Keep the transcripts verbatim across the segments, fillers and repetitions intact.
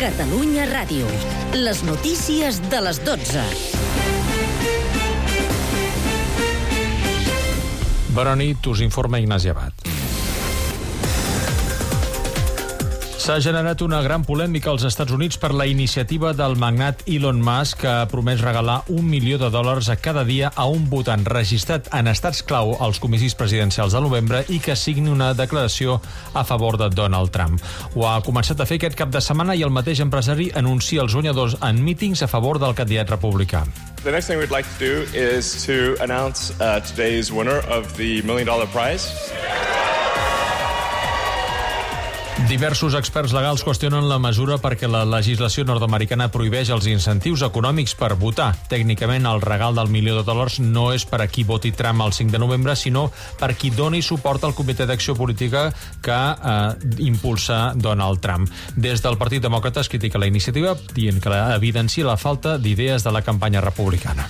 Catalunya Ràdio. Les notícies de les dotze. Bona nit, us informa Ignasi Abad. S'ha generat una gran polèmica als Estats Units per la iniciativa del magnat Elon Musk, que ha promès regalar un milió de dòlars a cada dia a un votant registrat en estats clau als comicis presidencials de novembre i que signi una declaració a favor de Donald Trump. Ho ha començat a fer aquest cap de setmana i el mateix empresari anuncia els guanyadors en mítings a favor del candidat republicà. The next thing we'd like to do is to announce uh, today's winner of the million dollar prize. Diversos experts legals qüestionen la mesura perquè la legislació nord-americana prohibeix els incentius econòmics per votar. Tècnicament, el regal del milió de dòlars no és per a qui voti Trump el cinc de novembre, sinó per qui doni suport al Comitè d'Acció Política que eh, impulsa Donald Trump. Des del Partit Demòcrata es critica la iniciativa, dient que evidencia la falta d'idees de la campanya republicana.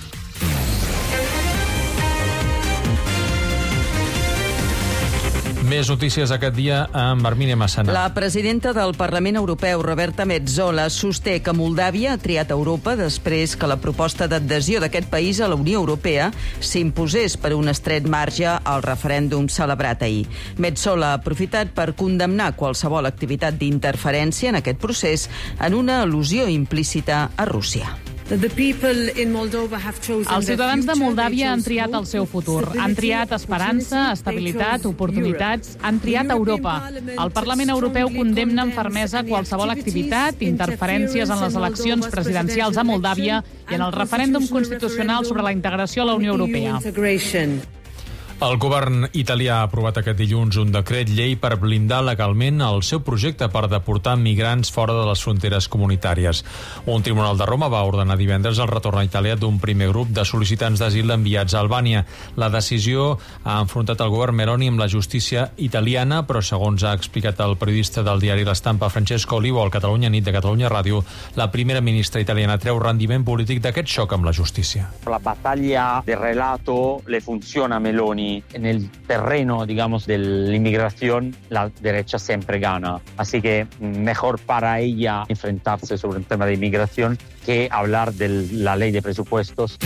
Més notícies aquest dia amb Hermínia Massana. La presidenta del Parlament Europeu, Roberta Metsola, sosté que Moldàvia ha triat Europa després que la proposta d'adhesió d'aquest país a la Unió Europea s'imposés per un estret marge al referèndum celebrat ahir. Metsola ha aprofitat per condemnar qualsevol activitat d'interferència en aquest procés en una al·lusió implícita a Rússia. Els ciutadans de Moldàvia han triat el seu futur. Han triat esperança, estabilitat, oportunitats. Han triat Europa. El Parlament Europeu condemna amb fermesa qualsevol activitat, interferències en les eleccions presidencials a Moldàvia i en el referèndum constitucional sobre la integració a la Unió Europea. El govern italià ha aprovat aquest dilluns un decret llei per blindar legalment el seu projecte per deportar migrants fora de les fronteres comunitàries. Un tribunal de Roma va ordenar divendres el retorn a Itàlia d'un primer grup de sol·licitants d'asil enviats a Albània. La decisió ha enfrontat el govern Meloni amb la justícia italiana, però segons ha explicat el periodista del diari La Stampa, Francesco Olivo, al Catalunya Nit de Catalunya Ràdio, la primera ministra italiana treu rendiment polític d'aquest xoc amb la justícia. La batalla de relato le funciona a Meloni. En el terreno, digamos, de la inmigración, la derecha siempre gana. Así que mejor para ella enfrentarse sobre un tema de inmigración que hablar de la ley de presupuestos.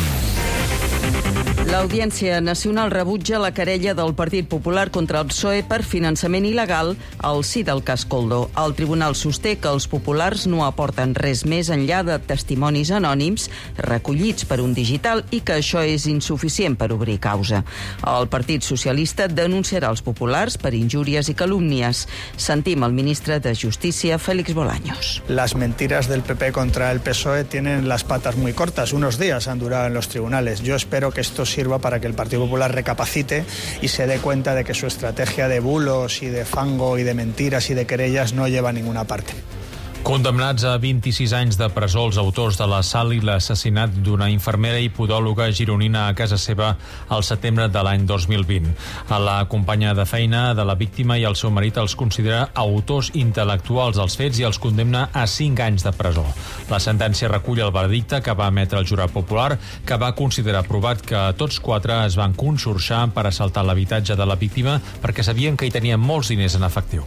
L'Audiència Nacional rebutja la querella del Partit Popular contra el P S O E per finançament il·legal al si del cas Koldo. El tribunal sosté que els populars no aporten res més enllà de testimonis anònims recollits per un digital i que això és insuficient per obrir causa. El Partit Socialista denunciarà els populars per injúries i calúmnies. Sentim el ministre de Justícia, Félix Bolaños. Las mentiras del P P contra el P S O E tienen las patas muy cortas. Unos días han durado en los tribunales. Yo espero que esto sirva para que el Partido Popular recapacite y se dé cuenta de que su estrategia de bulos y de fango y de mentiras y de querellas no lleva a ninguna parte. Condemnats a vint-i-sis anys de presó els autors de l'assalt i l'assassinat d'una infermera i podòloga gironina a casa seva al setembre de l'any dos mil vint. A la companya de feina de la víctima i el seu marit els considera autors intel·lectuals dels fets i els condemna a cinc anys de presó. La sentència recull el veredicte que va emetre el jurat popular, que va considerar provat que tots quatre es van consorciar per assaltar l'habitatge de la víctima perquè sabien que hi tenien molts diners en efectiu.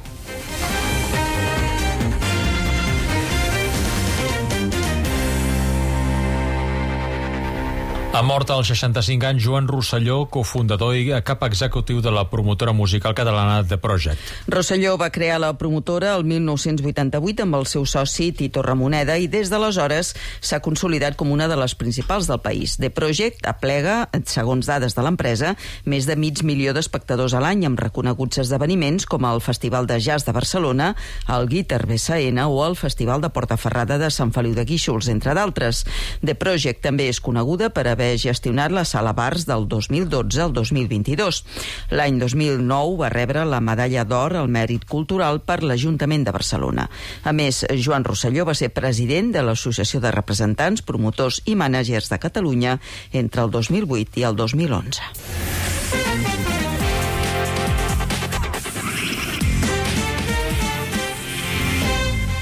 Ha mort als seixanta-cinc anys Joan Rosselló, cofundador i cap executiu de la promotora musical catalana The Project. Rosselló va crear la promotora el mil nou-cents vuitanta-vuit amb el seu soci Tito Ramoneda i des d'aleshores s'ha consolidat com una de les principals del país. The Project aplega, segons dades de l'empresa, més de mig milió d'espectadors a l'any amb reconeguts esdeveniments com el Festival de Jazz de Barcelona, el Guitar B S N o el Festival de Portaferrada de Sant Feliu de Guíxols, entre d'altres. The Project també és coneguda per haver gestionat la Sala Bars del dos mil dotze al dos mil vint-i-dos. L'any dos mil nou va rebre la medalla d'or al mèrit cultural per l'Ajuntament de Barcelona. A més, Joan Rosselló va ser president de l'Associació de Representants, Promotors i Mànagers de Catalunya entre el dos mil vuit i el dos mil onze.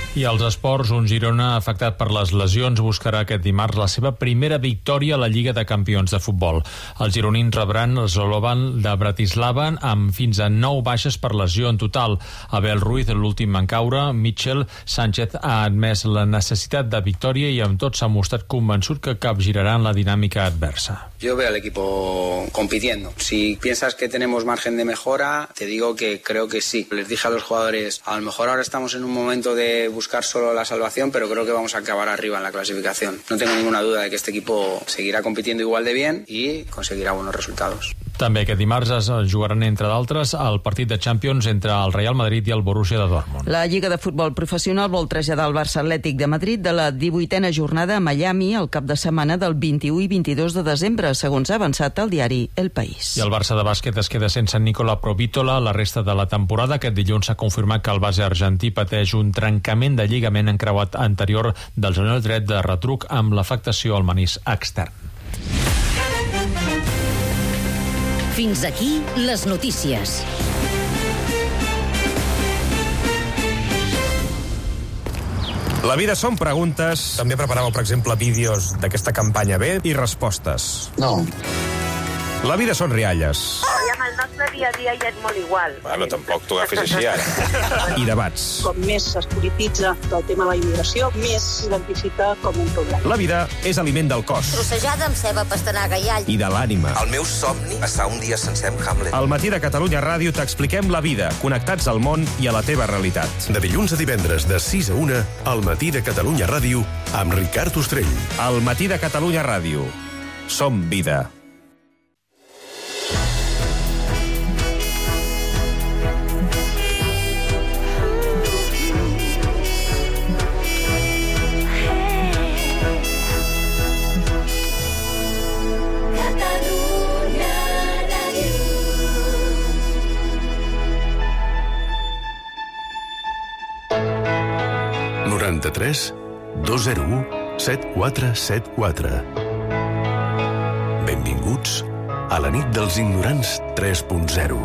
I als esports, un Girona afectat per les lesions buscarà aquest dimarts la seva primera victòria a la Lliga de Campions de Futbol. Els gironins rebran el Slovan de Bratislava amb fins a nou baixes per lesió en total. Abel Ruiz, l'últim en caure, Mitchell Sánchez ha admès la necessitat de victòria i amb tot s'ha mostrat convençut que capgiraran la dinàmica adversa. Yo veo al equipo compitiendo. Si piensas que tenemos margen de mejora, te digo que creo que sí. Les dije a los jugadores, a lo mejor ahora estamos en un momento de buscar solo la salvación, pero creo que vamos a acabar arriba en la clasificación. No tengo ninguna duda de que este equipo seguirá compitiendo igual de bien y conseguirá buenos resultados. També aquest dimarts es jugaran, entre d'altres, el partit de Champions entre el Real Madrid i el Borussia de Dortmund. La Lliga de Futbol Professional vol traslladar el Barça Atlètic de Madrid de la divuitena jornada a Miami el cap de setmana del vint-i-u i vint-i-dos de desembre, segons ha avançat el diari El País. I el Barça de bàsquet es queda sense Nicola Provítola la resta de la temporada. Aquest dilluns s'ha confirmat que el base argentí pateix un trencament de lligament encreuat anterior del genoll dret de retruc amb l'afectació al menisc extern. Fins aquí les notícies. La vida són preguntes. També preparàveu, per exemple, vídeos d'aquesta campanya B i respostes. No. La vida són rialles. I amb el nostre dia a dia ja és molt igual. Bueno, tampoc t'ho agafis així, ara. I debats. Com més es polititza el tema de la immigració, més s'identifica com un problema. La vida és aliment del cos. Trossejada amb ceba, pastanaga i all. I de l'ànima. El meu somni, passar un dia sencer amb Hamlet. Al matí de Catalunya Ràdio t'expliquem la vida, connectats al món i a la teva realitat. De dilluns a divendres, de sis a una, al matí de Catalunya Ràdio, amb Ricard Ostrell. Al matí de Catalunya Ràdio. Som vida. noranta-tres dos zero u set quatre set quatre. Benvinguts a la nit dels ignorants tres punt zero.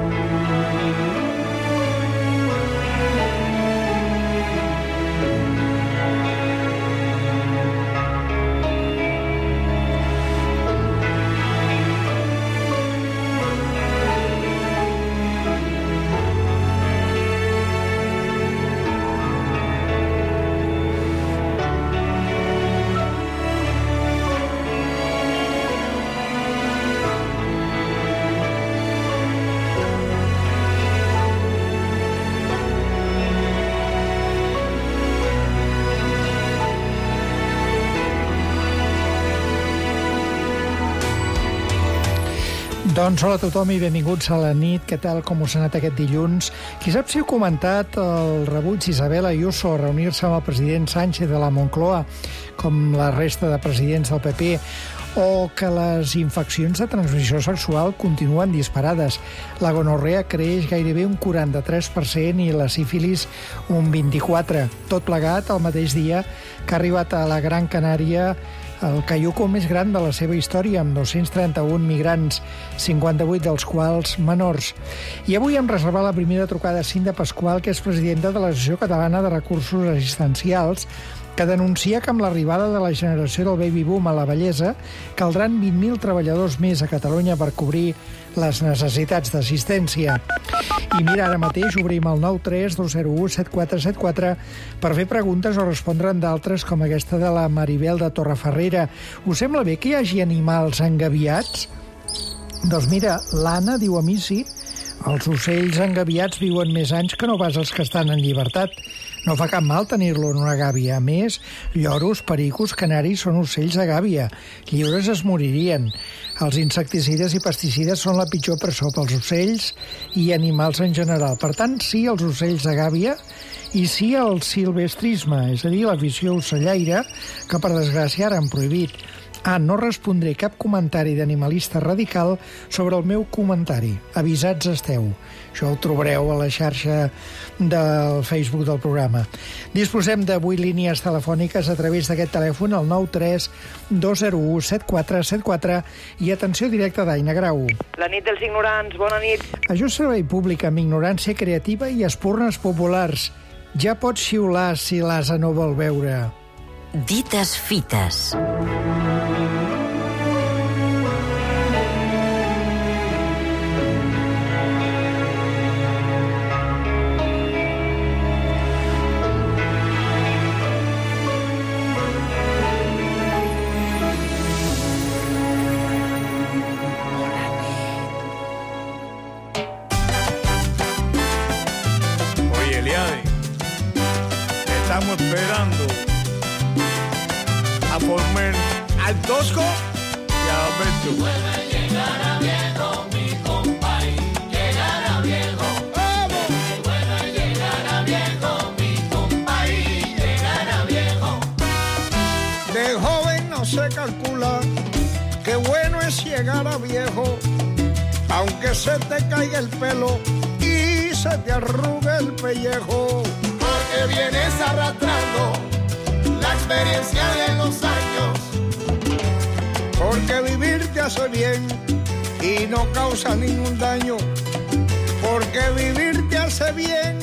Doncs hola a tothom i benvinguts a la nit. Què tal, com us ha anat aquest dilluns? Qui sap si heu comentat el rebuig d'Isabel Ayuso a reunir-se amb el president Sánchez de la Moncloa, com la resta de presidents del P P, o que les infeccions de transmissió sexual continuen disparades. La gonorrea creix gairebé un quaranta-tres per cent i la sífilis un vint-i-quatre per cent. Tot plegat el mateix dia que ha arribat a la Gran Canària el caiuco més gran de la seva història, amb dos-cents trenta-un migrants, cinquanta-vuit dels quals menors. I avui hem reservat la primera trucada a Cinta Pasqual, que és presidenta de l'Associació Catalana de Recursos Assistencials, que denuncia que amb l'arribada de la generació del baby-boom a la vellesa caldran vint mil treballadors més a Catalunya per cobrir les necessitats d'assistència. I mira, ara mateix obrim el nou tres dos zero u set quatre set quatre per fer preguntes o respondre'n d'altres, com aquesta de la Maribel de Torrefarrera. Us sembla bé que hi hagi animals engaviats? Doncs mira, l'Anna diu a mi sí. Els ocells engaviats viuen més anys que no pas els que estan en llibertat. No fa cap mal tenir-lo en una gàbia. A més, lloros, pericos, canaris són ocells de gàbia. Lliures es moririen. Els insecticides i pesticides són la pitjor presó pels ocells i animals en general. Per tant, sí als ocells de gàbia i sí al silvestrisme, és a dir, l'afició ocellaire, que per desgràcia ara han prohibit. Ah, no respondré cap comentari d'animalista radical sobre el meu comentari. Avisats esteu. Això ho trobareu a la xarxa del Facebook del programa. Disposem de vuit línies telefòniques a través d'aquest telèfon, el nou tres dos zero u set quatre set quatre, i atenció directa d'Aina Grau. La nit dels ignorants, bona nit. Això és servei públic amb ignorància creativa i espurnes populars. Ja pots xiular si l'ase no vol veure. Dites fites. Estamos esperando a Formen, al Tosco y a Alberto. Vuelve, llegará viejo, mi compay, llegará viejo. ¡Vamos! Vuelve, llegará viejo, mi compay, llegará viejo. De joven no se calcula, qué bueno es llegar a viejo, aunque se te caiga el pelo y se te arrugue el pellejo. Que vienes arrastrando la experiencia de los años. Porque vivir te hace bien y no causa ningún daño. Porque vivir te hace bien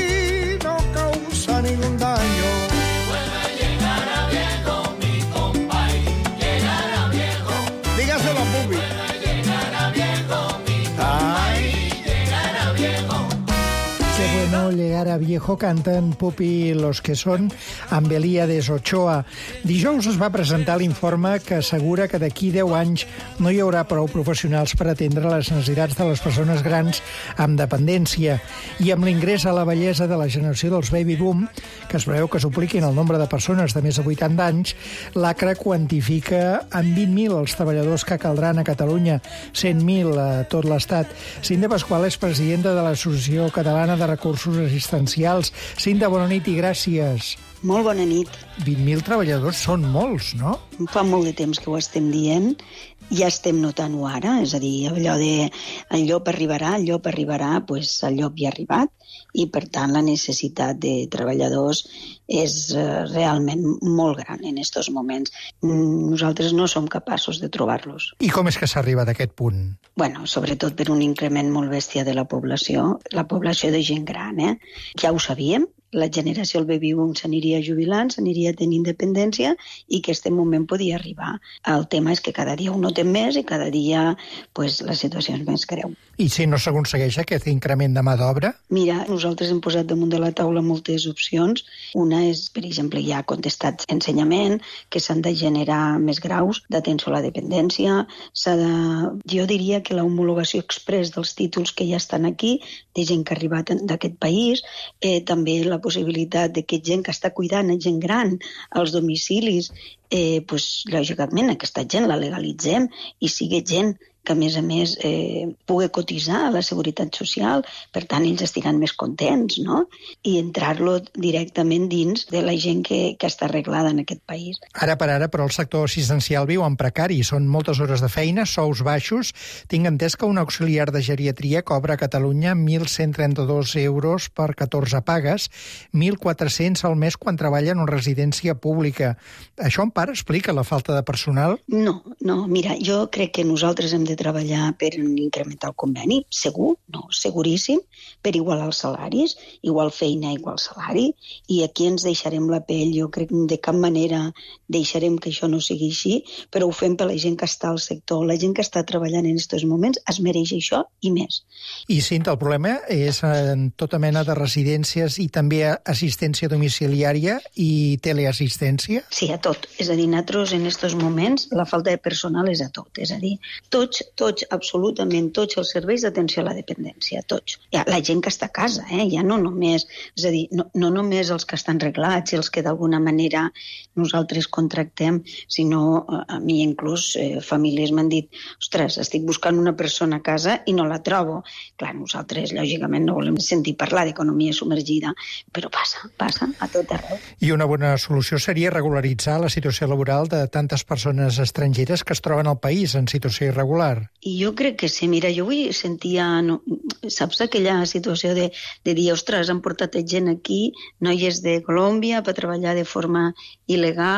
y no causa ningún daño. Vuelve a llegar a viejo, mi compay, llegar a viejo. Dígaselo a Pupi. Vuelve a llegar a viejo, mi compay, llegar a viejo. Qué bueno llegar a viejo, canten Pupi Los que són amb Elíades Ochoa. Dijous es va presentar l'informe que assegura que d'aquí deu anys no hi haurà prou professionals per atendre les necessitats de les persones grans amb dependència. I amb l'ingrés a la vellesa de la generació dels baby boom, que es preveu que supliquin el nombre de persones de més de vuitanta anys, l'ACRA quantifica en vint mil els treballadors que caldran a Catalunya, cent mil a tot l'Estat. Cinta Pasqual és presidenta de l'Associació Catalana de Recursos Assistencials. Cinta, bona nit i gràcies. Molt bona nit. vint mil treballadors són molts, no? Fa molt de temps que ho estem dient, ja estem notant-ho ara, és a dir, allò de el llop arribarà, el llop arribarà, doncs el llop ja ha arribat, i per tant la necessitat de treballadors és eh, realment molt gran en aquests moments. Nosaltres no som capaços de trobar-los. I com és que s'arriba d'aquest punt? Bueno, sobretot per un increment molt bèstia de la població, la població de gent gran, eh? Ja ho sabíem, la generació, el baby boom, s'aniria jubilant, s'aniria tenint independència i que aquest moment podia arribar. El tema és que cada dia ho notem més i cada dia pues, la situació és més greu. I si no s'aconsegueix aquest increment de mà d'obra? Mira, nosaltres hem posat damunt de la taula moltes opcions. Una és, per exemple, hi ha contestats ensenyament, que s'han de generar més graus d'atenció a la dependència. S'ha de... Jo diria que la homologació express dels títols que ja estan aquí, de gent que ha arribat d'aquest país, eh, també la possibilitat de que gent que està cuidant a gent gran als domicilis, eh, pues, lògicament aquesta gent la legalitzem i sigui gent que a més a més eh, pugui cotitzar a la Seguretat Social, per tant ells estiran més contents, no? I entrar-lo directament dins de la gent que, que està arreglada en aquest país. Ara per ara, però el sector assistencial viu en precari, són moltes hores de feina, sous baixos. Tinc entès que un auxiliar de geriatria cobra a Catalunya mil cent trenta-dos euros per catorze pagues, mil quatre-cents al mes quan treballa en una residència pública. Això en part explica la falta de personal? No, no, mira, jo crec que nosaltres hem de treballar per incrementar el conveni, segur, no, seguríssim, per igualar els salaris, igual feina, igual salari, i aquí ens deixarem la pell, jo crec que de cap manera deixarem que això no sigui així, però ho fem per la gent que està al sector, la gent que està treballant en aquests moments es mereix això i més. I Cinta, el problema és en tota mena de residències i també assistència domiciliària i teleassistència? Sí, a tot, és a dir, nosaltres en aquests moments la falta de personal és a tot, és a dir, tots tots, absolutament tots els serveis d'atenció a la dependència, tots. Ja, la gent que està a casa, eh? Ja no només, és a dir, no, no només els que estan reglats i els que d'alguna manera nosaltres contractem, sinó a mi inclús eh, famílies m'han dit, ostres, estic buscant una persona a casa i no la trobo. Clar, nosaltres lògicament no volem sentir parlar d'economia submergida, però passa, passa a tot arreu. I una bona solució seria regularitzar la situació laboral de tantes persones estrangeres que es troben al país en situació irregular. I jo crec que sí. Mira, jo avui sentia, no, saps aquella situació de, de dir, ostres, han portat gent aquí, noies de Colòmbia, per treballar de forma il·legal,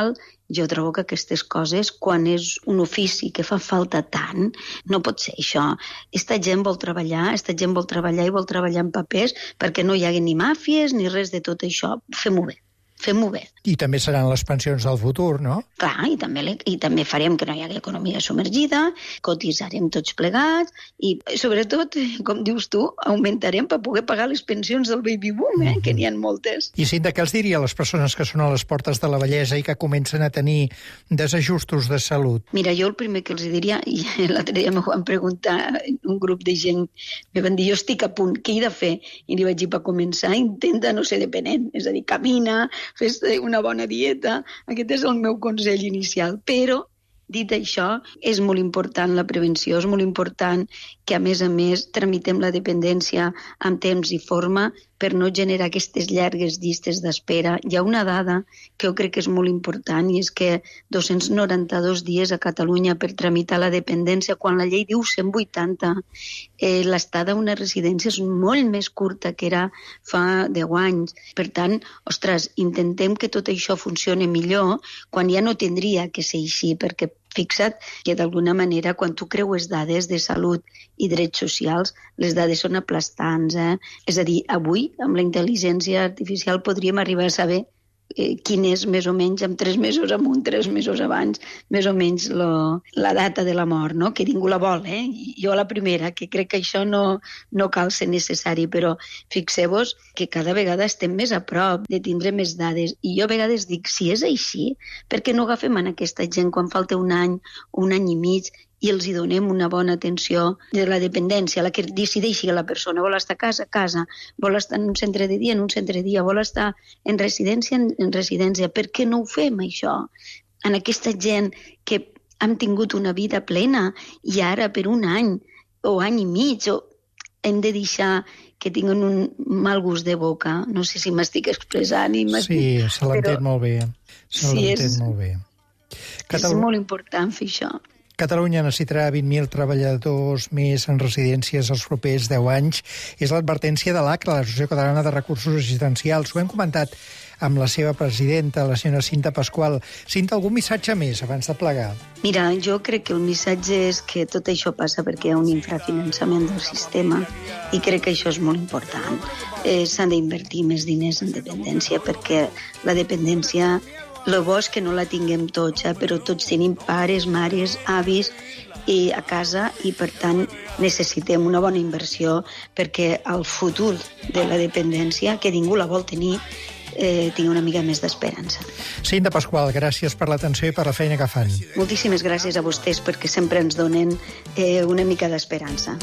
Jo trobo que aquestes coses, quan és un ofici que fa falta tant, no pot ser això. Esta gent vol treballar, esta gent vol treballar i vol treballar en papers perquè no hi hagi ni màfies ni res de tot això. Fem-ho bé. Fem-ho bé. I també seran les pensions del futur, no? Clar, i també, i també farem que no hi hagi economia submergida, cotitzarem tots plegats i, sobretot, com dius tu, augmentarem per poder pagar les pensions del baby boom, eh, que n'hi ha moltes. I Cinta, què els diria a les persones que són a les portes de la vellesa i que comencen a tenir desajustos de salut? Mira, jo el primer que els diria, i l'altre dia m'ho van preguntar un grup de gent, me van dir, jo estic a punt, què he de fer? I li vaig dir, per començar, intenta no ser dependent, és a dir, camina, fes una bona dieta. Aquest és el meu consell inicial. Però, dit això, és molt important la prevenció, és molt important que, a més a més, tramitem la dependència amb temps i forma per no generar aquestes llargues llistes d'espera. Hi ha una dada que jo crec que és molt important i és que dos-cents noranta-dos dies a Catalunya per tramitar la dependència, quan la llei diu cent vuitanta. Eh, l'estada a una residència és molt més curta que era fa deu anys. Per tant, ostres, intentem que tot això funcioni millor quan ja no tindria que ser així, perquè fixa't que d'alguna manera quan tu creues dades de salut i drets socials, les dades són aplastants. Eh? És a dir, avui, amb la intel·ligència artificial, podríem arribar a saber eh, quin és més o menys, amb tres mesos amunt, tres mesos abans, més o menys lo, la data de la mort, no? Que ningú la vol, eh? Jo la primera, que crec que això no, no cal ser necessari, però fixeu-vos que cada vegada estem més a prop de tindre més dades. I jo a vegades dic, si és així, per què no agafem en aquesta gent quan falta un any, un any i mig, i els hi donem una bona atenció de la dependència, la que decideixi que la persona vol estar a casa, a casa, vol estar en un centre de dia, en un centre de dia, vol estar en residència, en, en residència. Per què no ho fem, això? En aquesta gent que hem tingut una vida plena i ara per un any o any i mig o hem de deixar que tinguin un mal gust de boca. No sé si m'estic expressant. I sí, se l'entén però... molt bé. Se sí, l'entén és... molt bé. Catalu... És molt important fer això. Catalunya necessitarà vint mil treballadors més en residències els propers deu anys. És l'advertència de l'A C R A, l'Associació Catalana de Recursos Assistencials. Ho hem comentat amb la seva presidenta, la senyora Cinta Pasqual. Cinta, algun missatge més abans de plegar? Mira, jo crec que el missatge és que tot això passa perquè hi ha un infrafinançament del sistema i crec que això és molt important. Eh, s'han d'invertir més diners en dependència perquè la dependència... El bo és que no la tinguem tots, eh? Però tots tenim pares, mares, avis i a casa i, per tant, necessitem una bona inversió perquè el futur de la dependència, que ningú la vol tenir, eh, tingui una mica més d'esperança. Cinta Pasqual, gràcies per l'atenció i per la feina que fan. Moltíssimes gràcies a vostès perquè sempre ens donen eh, una mica d'esperança.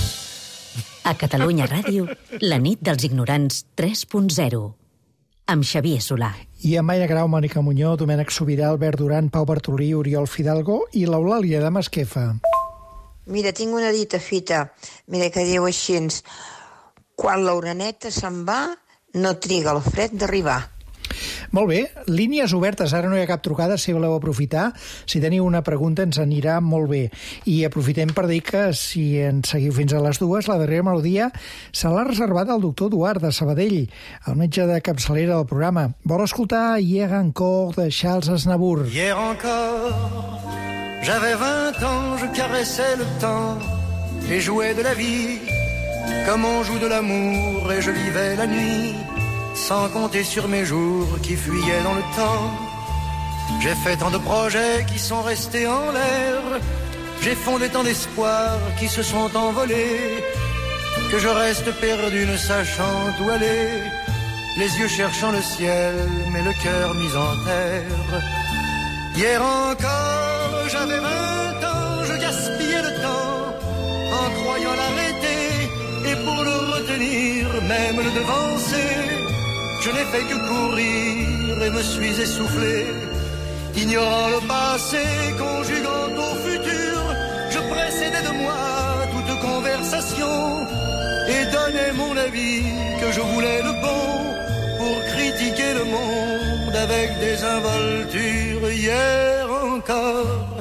A Catalunya Ràdio, la nit dels ignorants tres punt zero. Amb Xavier Solà. I amb Maia Grau, Mònica Muñó, Domènec Sobirà, Albert Duran, Pau Bartolí, Oriol Fidalgo i l'Eulàlia de Masquefa. Mira, tinc una dita fita, mira, que diu així: quan l'oreneta se'n va, no triga el fred d'arribar. Molt bé, línies obertes, ara no hi ha cap trucada, si voleu aprofitar, si teniu una pregunta ens anirà molt bé. I aprofitem per dir que si ens seguiu fins a les dues, la darrera melodia se l'ha reservat al doctor Eduard de Sabadell, el metge de capçalera del programa. Vol escoltar Hier encore de Charles Aznavour. Hier encore, j'avais vingt ans, je caressais le temps et jouais de la vie comme on joue de l'amour et je vivais la nuit sans compter sur mes jours qui fuyaient dans le temps. J'ai fait tant de projets qui sont restés en l'air, j'ai fondé tant d'espoirs qui se sont envolés, que je reste perdu ne sachant où aller, les yeux cherchant le ciel, mais le cœur mis en terre. Hier encore, j'avais vingt ans, je gaspillais le temps, en croyant l'arrêter, et pour le retenir, même le devancer, je n'ai fait que courir et me suis essoufflé, ignorant le passé, conjuguant au futur, je précédais de moi toute conversation et donnais mon avis que je voulais le bon pour critiquer le monde avec des involtures. Hier encore.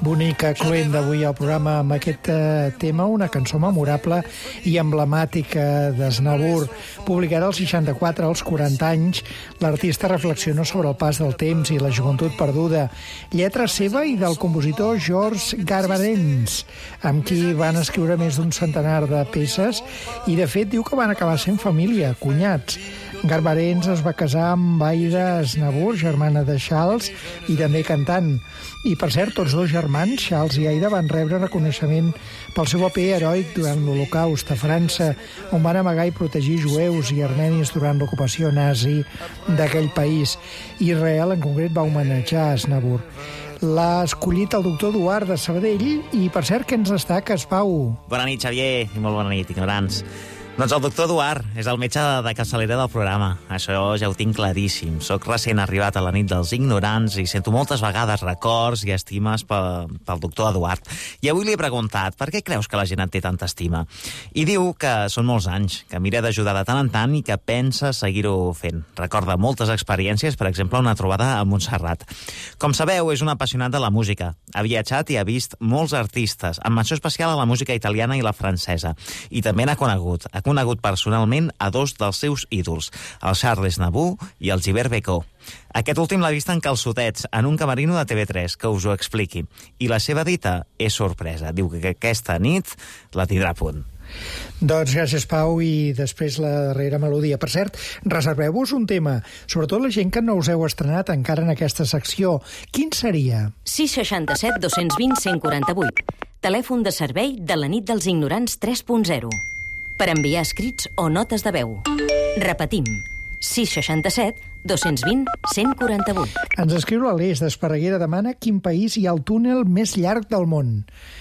bonica cluent d'avui al programa amb aquest eh, tema, una cançó memorable i emblemàtica d'Aznavour. Publicada als seixanta-quatre, als quaranta anys, l'artista reflexiona sobre el pas del temps i la joventut perduda. Lletra seva i del compositor Georges Garbarens, amb qui van escriure més d'un centenar de peces i, de fet, diu que van acabar sent família, cunyats. Garbarens es va casar amb Aïda Aznavour, germana de Charles, i també cantant. I, per cert, tots dos germans, Charles i Aïda, van rebre reconeixement pel seu paper heroic durant l'Holocaust a França, on van amagar i protegir jueus i armenis durant l'ocupació nazi d'aquell país. Israel, en concret, va homenatjar Aznavour. L'ha escollit el doctor Eduard de Sabadell i, per cert, què ens destaques, Pau? Bona nit, Xavier, i molt bona nit, ignorants. Doncs el doctor Eduard és el metge de capçalera del programa. Això ja ho tinc claríssim. Soc recent arribat a la nit dels ignorants i sento moltes vegades records i estimes pel, pel doctor Eduard. I avui li he preguntat per què creus que la gent et té tanta estima. I diu que són molts anys, que mira d'ajudar de tant en tant i que pensa seguir-ho fent. Recorda moltes experiències, per exemple, una trobada a Montserrat. Com sabeu, és un apassionat de la música. Ha viatjat i ha vist molts artistes, amb menció especial a la música italiana i la francesa. I també n'ha conegut. Ha conegut personalment a dos dels seus ídols, el Charles Nabou i el Gilbert Bécaud. Aquest últim l'ha vist en calçotets, en un camerino de T V tres, que us ho expliqui. I la seva dita és sorpresa. Diu que aquesta nit la tindrà a punt. Doncs gràcies, Pau, i després la darrera melodia. Per cert, reserveu-vos un tema, sobretot la gent que no us heu estrenat encara en aquesta secció. Quin seria? sis seixanta-set dos cents vint cent quaranta-vuit. Telèfon de servei de la nit dels ignorants tres punt zero. Per enviar escrits o notes de veu. Repetim, sis seixanta-set dos cents vint cent quaranta-vuit. Ens escriu l'Aleix d'Esparreguera, demana quin país hi ha el túnel més llarg del món.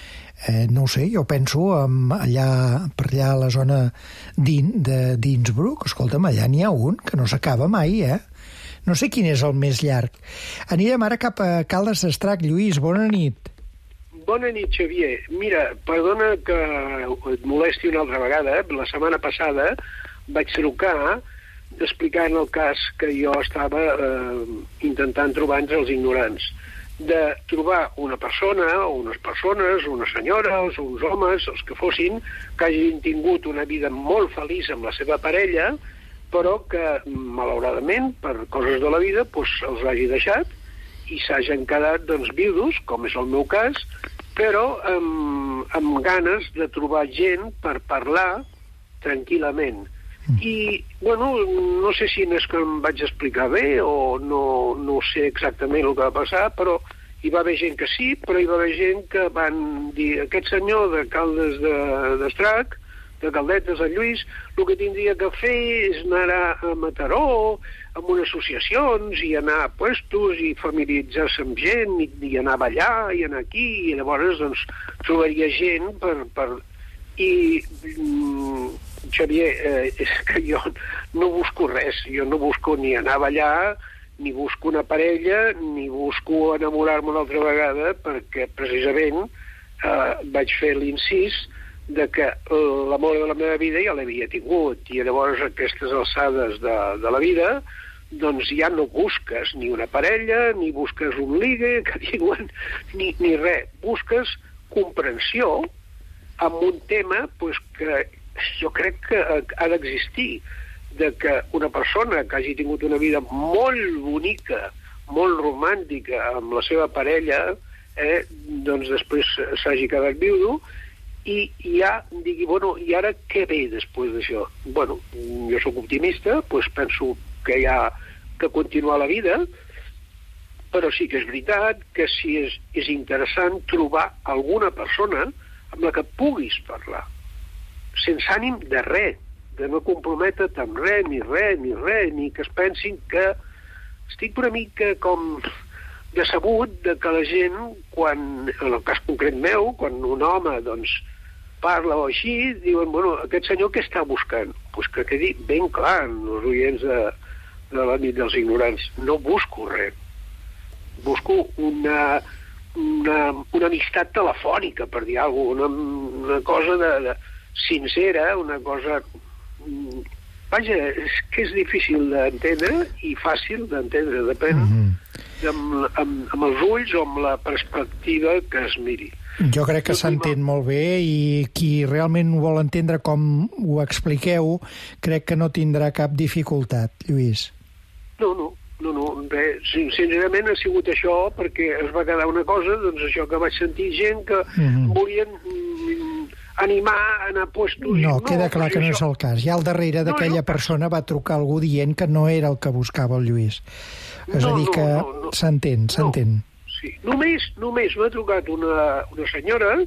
Eh, no ho sé, jo penso en allà, per allà a la zona d'Innsbruck. Escolta'm, allà n'hi ha un que no s'acaba mai, eh? No sé quin és el més llarg. Anirem ara cap a Caldes d'Estrac. Lluís, bona nit. Bona nit, Xavier. Mira, perdona que et molesti una altra vegada. La setmana passada vaig trucar explicant el cas que jo estava eh, intentant trobar entre els ignorants. De trobar una persona, o unes persones, una senyora, o uns homes, els que fossin, que hagin tingut una vida molt feliç amb la seva parella, però que, malauradament, per coses de la vida, doncs, els hagi deixat i s'hagin quedat doncs, viudos, com és el meu cas, però amb, amb ganes de trobar gent per parlar tranquil·lament. I, bueno, no sé si és que em vaig explicar bé o no, no sé exactament el que va passar, però hi va haver gent que sí, però hi va haver gent que van dir aquest senyor de Caldes d'Estrac, de Caldetes, en Lluís, el que tindria que fer és anar a Mataró, amb unes associacions, i anar a puestos, i familiaritzar-se amb gent, i, i anar a ballar, i anar aquí, i llavors doncs, trobaria gent per... per... I, mm, Xavier, eh, és que jo no busco res, jo no busco ni anar a ballar, ni busco una parella, ni busco enamorar-me una altra vegada, perquè precisament eh, vaig fer l'incís de que l'amor de la meva vida ja l'havia tingut, i llavors a aquestes alçades de, de la vida doncs ja no busques ni una parella, ni busques un ligue, que diuen, ni, ni res. Busques comprensió amb un tema pues, que jo crec que ha d'existir, de que una persona que hagi tingut una vida molt bonica, molt romàntica amb la seva parella, eh, doncs després s'hagi quedat viudo, i ja digui, bueno, i ara què ve després d'això? Bueno, jo sóc optimista, doncs penso que hi ha que continuar la vida, però sí que és veritat que sí és, és interessant trobar alguna persona amb la que puguis parlar, sense ànim de res, de no comprometre't amb res, ni res, ni res, ni que es pensin que... Estic una mica com decebut de que la gent, quan, en el cas concret meu, quan un home, doncs, parla o així, diuen, bueno, aquest senyor què està buscant? Doncs pues que quedi ben clar en els oients de, de la nit dels ignorants. No busco res. Busco una, una, una amistat telefònica, per dir alguna cosa, una, una cosa de, de sincera, una cosa... Vaja, és que és difícil d'entendre i fàcil d'entendre, depèn. Mm-hmm. amb, amb, amb els ulls o amb la perspectiva que es miri. Jo crec que s'entén molt bé i qui realment ho vol entendre com ho expliqueu, crec que no tindrà cap dificultat, Lluís. No, no, no, no, res. Sincerament ha sigut això, perquè es va quedar una cosa, doncs això que vaig sentir gent que mm-hmm. volien mm, animar a anar a puestos... No, queda clar que no és el cas. Ja al darrere d'aquella persona va trucar algú dient que no era el que buscava el Lluís. És a dir que s'entén, s'entén. Sí. Només, només m'ha trucat una, una senyora,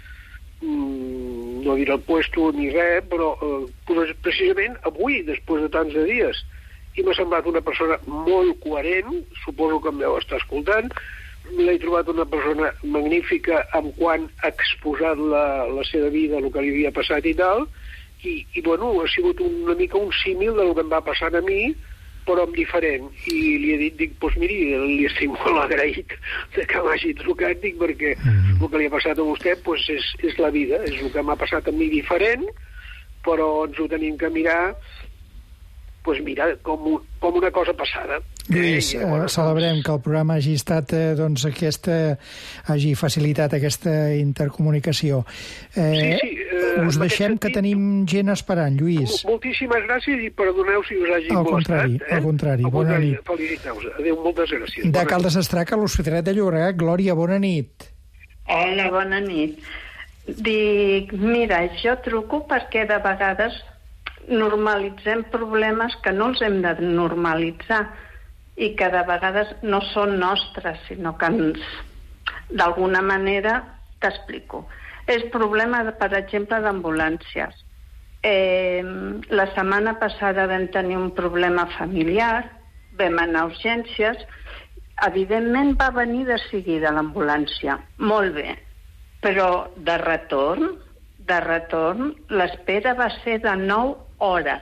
mmm, no diré el puesto ni res, però eh, precisament avui, després de tants de dies, i m'ha semblat una persona molt coherent, suposo que em deu estar escoltant, l'he trobat una persona magnífica en quant ha exposat la, la seva vida, el que li havia passat i tal, i, i bueno, ha sigut una mica un símil del que em va passar a mi, però amb diferent, i li he dit, dic, doncs miri, li estic molt agraït que m'hagi trucat, dic, perquè mm. el que li ha passat a vostè doncs és, és la vida, és el que m'ha passat a mi diferent, però ens ho tenim que mirar, doncs mira, com, com una cosa passada. Lluís, eh, celebrem que el programa hagi estat, eh, doncs, aquesta, hagi facilitat aquesta intercomunicació. Eh, sí, sí, eh, us deixem sentit, que tenim gent esperant, Lluís. Moltíssimes gràcies i perdoneu si us hagi al molestat. Contrari, eh? Al contrari, al bona contrari, nit. Feliciteu-vos. Adéu, moltes gràcies. De Caldes d'Estrac a l'Hospitalet de Llobregat, Glòria, bona nit. Hola, bona nit. Dic, mira, jo truco perquè de vegades normalitzem problemes que no els hem de normalitzar i que de vegades no són nostres, sinó que ens, d'alguna manera, t'explico. És problema, de, per exemple, d'ambulàncies. Eh, la setmana passada vam tenir un problema familiar, vam anar a urgències, evidentment va venir de seguida l'ambulància, molt bé, però de retorn, de retorn, l'espera va ser de nou hores.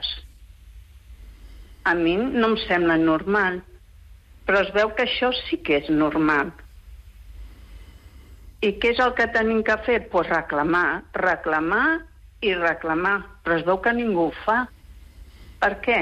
A mi no em sembla normal, però es veu que això sí que és normal. I què és el que tenim que fer? Doncs pues reclamar, reclamar i reclamar, però es veu que ningú ho fa. Per què?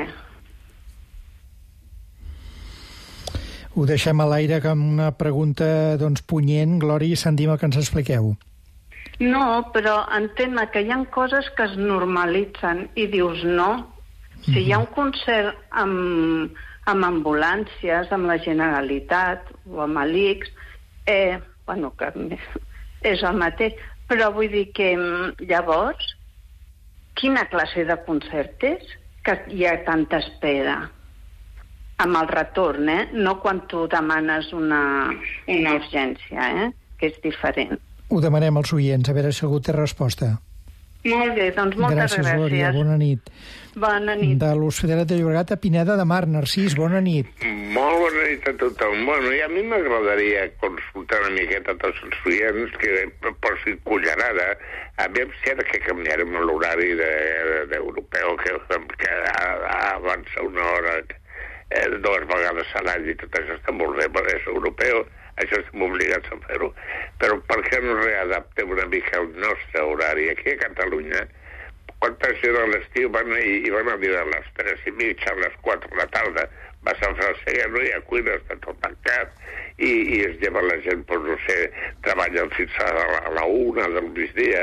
Ho deixem a l'aire amb una pregunta, doncs, punyent. Glòria, i sentim el que ens expliqueu. No, però entén que hi ha coses que es normalitzen i dius no. Si hi ha un concert amb, amb ambulàncies, amb la Generalitat o amb l'I C S, eh, bueno, que és el mateix, però vull dir que llavors, quina classe de concert és que hi ha tanta espera? Amb el retorn, eh? No quan tu demanes una, una urgència, eh? Que és diferent. Ho demanem als oients, a veure si algú té resposta. Molt bé, doncs moltes gràcies. Gràcies, Glòria, bona nit. Bona nit. De l'Hospitalet de Llobregat a Pineda de Mar, Narcís, bona nit. Molt bona nit a tothom. Bueno, i a mi m'agradaria consultar una miqueta a tots els oients que, per si cullerada, a mi em sembla que canviarem l'horari d'europeu, que, que avança una hora, eh, dues vegades a l'any i tot això està molt bé, però és europeu. Això estem obligats a fer-ho. Però per què no readaptem una mica el nostre horari? Aquí a Catalunya, quan era l'estiu van, i, i van arribar a les tres i mitja, a les quatre de la tarda, va a Sant Francisco, ja no hi ha cuina, està tot tancat, i, i es lleva la gent, pues, no sé, treballen fins a la, a la una del migdia,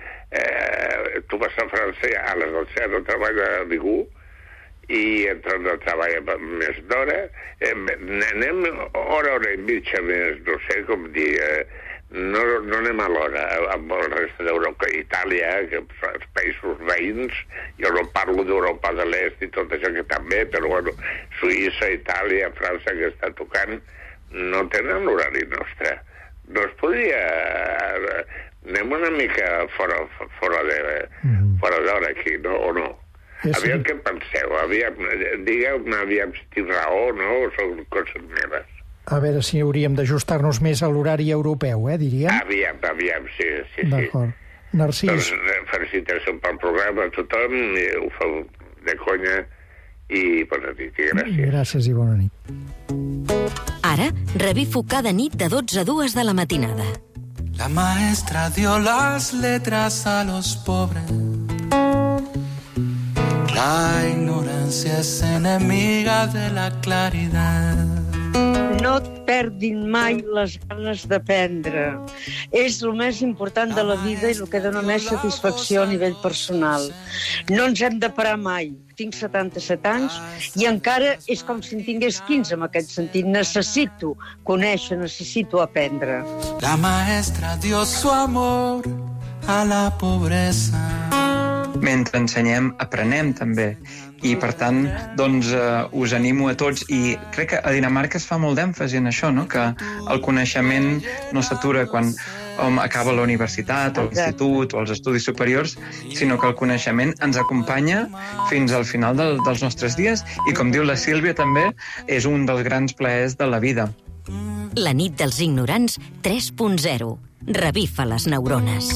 eh, tu vas a Sant Francisco, a les dotze no treballa ningú, i entren a treballar més d'hora, eh, anem hora, hora i mitja més, no sé com dir, eh, no, no anem a l'hora amb el resta d'Europa, Itàlia, que els països veïns, jo no parlo d'Europa de l'Est i tot això que també, però bueno, Suïssa, Itàlia, França, que està tocant, no tenen l'horari nostre. No es podria... Anem una mica fora, fora de fora d'hora aquí, no? O no? Aviam què penseu, aviam, digueu-me aviam si tinc raó, no? O són coses meves. A veure si hauríem d'ajustar-nos més a l'horari europeu, eh, diríem? Aviam, aviam, sí, sí. D'acord. Sí. Narcís. Doncs felicitacions pel programa a tothom, i ho feu de conya, i bona nit, i gràcies. Gràcies i bona nit. Ara, revifu cada nit de dotze a dues de la matinada. La maestra dio las letras a los pobres. La ignorancia es enemiga de la claridad. No perdin mai les ganes d'aprendre. És el més important de la vida i el que dona més satisfacció a nivell personal. No ens hem de parar mai. Tinc setanta-set anys i encara és com si en tingués quinze en aquest sentit. Necessito conèixer, necessito aprendre. La maestra dio su amor a la pobresa. Mentre ensenyem, aprenem també. I, per tant, doncs, eh, us animo a tots. I crec que a Dinamarca es fa molt d'èmfasi en això, no? Que el coneixement no s'atura quan hom acaba la universitat o l'institut o els estudis superiors, sinó que el coneixement ens acompanya fins al final del, dels nostres dies i, com diu la Sílvia també, és un dels grans plaers de la vida. La nit dels ignorants tres punt zero. Revifa les neurones.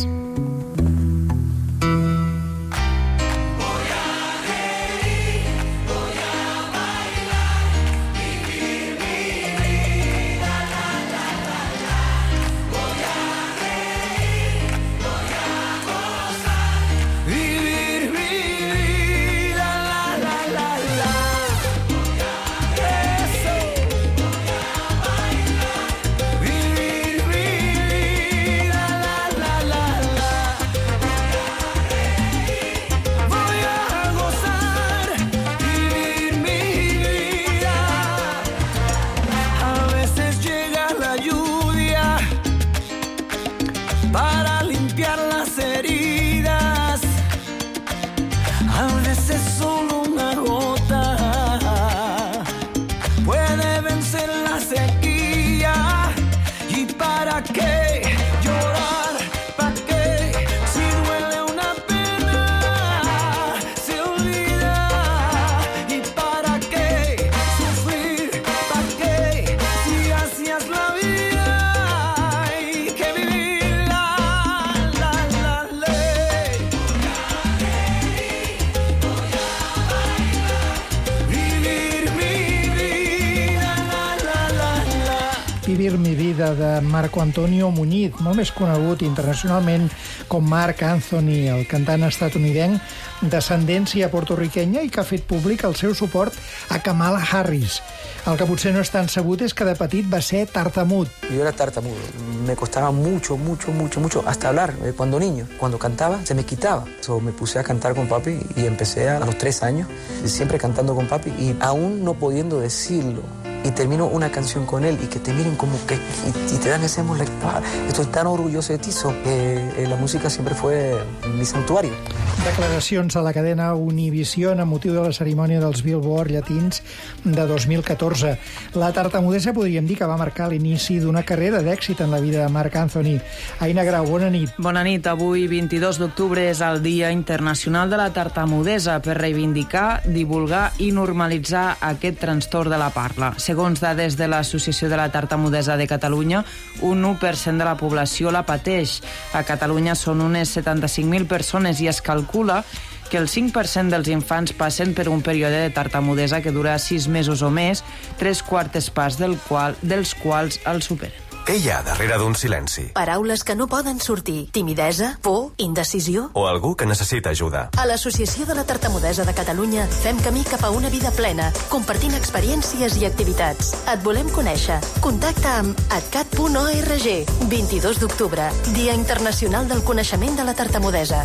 Vivir mi vida, de Marco Antonio Muñiz, molt més conegut internacionalment com Marc Anthony, el cantant estatunidenc d'ascendència portorriquenya i que ha fet públic el seu suport a Kamala Harris. El que potser no és tan sabut és que de petit va ser tartamut. Yo era tartamudo, me costaba mucho, mucho, mucho, mucho hasta hablar cuando niño. Cuando cantaba se me quitaba. So, me puse a cantar con papi y empecé a los tres años, siempre cantando con papi y aún no pudiendo decirlo. Y termino una canción con él y que te miren como que y, y te dan ese amor, like, ah, estoy tan orgulloso de ti, so, que eh, la música siempre fue mi santuario. Declaracions a la cadena Univision amb motiu de la cerimònia dels Billboard llatins de dos mil catorze. La tartamudesa podríem dir que va marcar l'inici d'una carrera d'èxit en la vida de Marc Anthony. Aina Grau, bona nit. Bona nit. Avui, vint-i-dos d'octubre, és el Dia Internacional de la Tartamudesa per reivindicar, divulgar i normalitzar aquest trastorn de la parla. Segons dades de l'Associació de la Tartamudesa de Catalunya, un u per cent de la població la pateix. A Catalunya són unes setanta-cinc mil persones i es calcula que el cinc per cent dels infants passen per un període de tartamudesa que dura sis mesos o més, tres quartes parts del qual, dels quals el superen. Què hi ha darrere d'un silenci? Paraules que no poden sortir. Timidesa, por, indecisió. O algú que necessita ajuda. A l'Associació de la Tartamudesa de Catalunya fem camí cap a una vida plena, compartint experiències i activitats. Et volem conèixer. Contacta amb atcat punt org. vint-i-dos d'octubre, Dia Internacional del Coneixement de la Tartamudesa.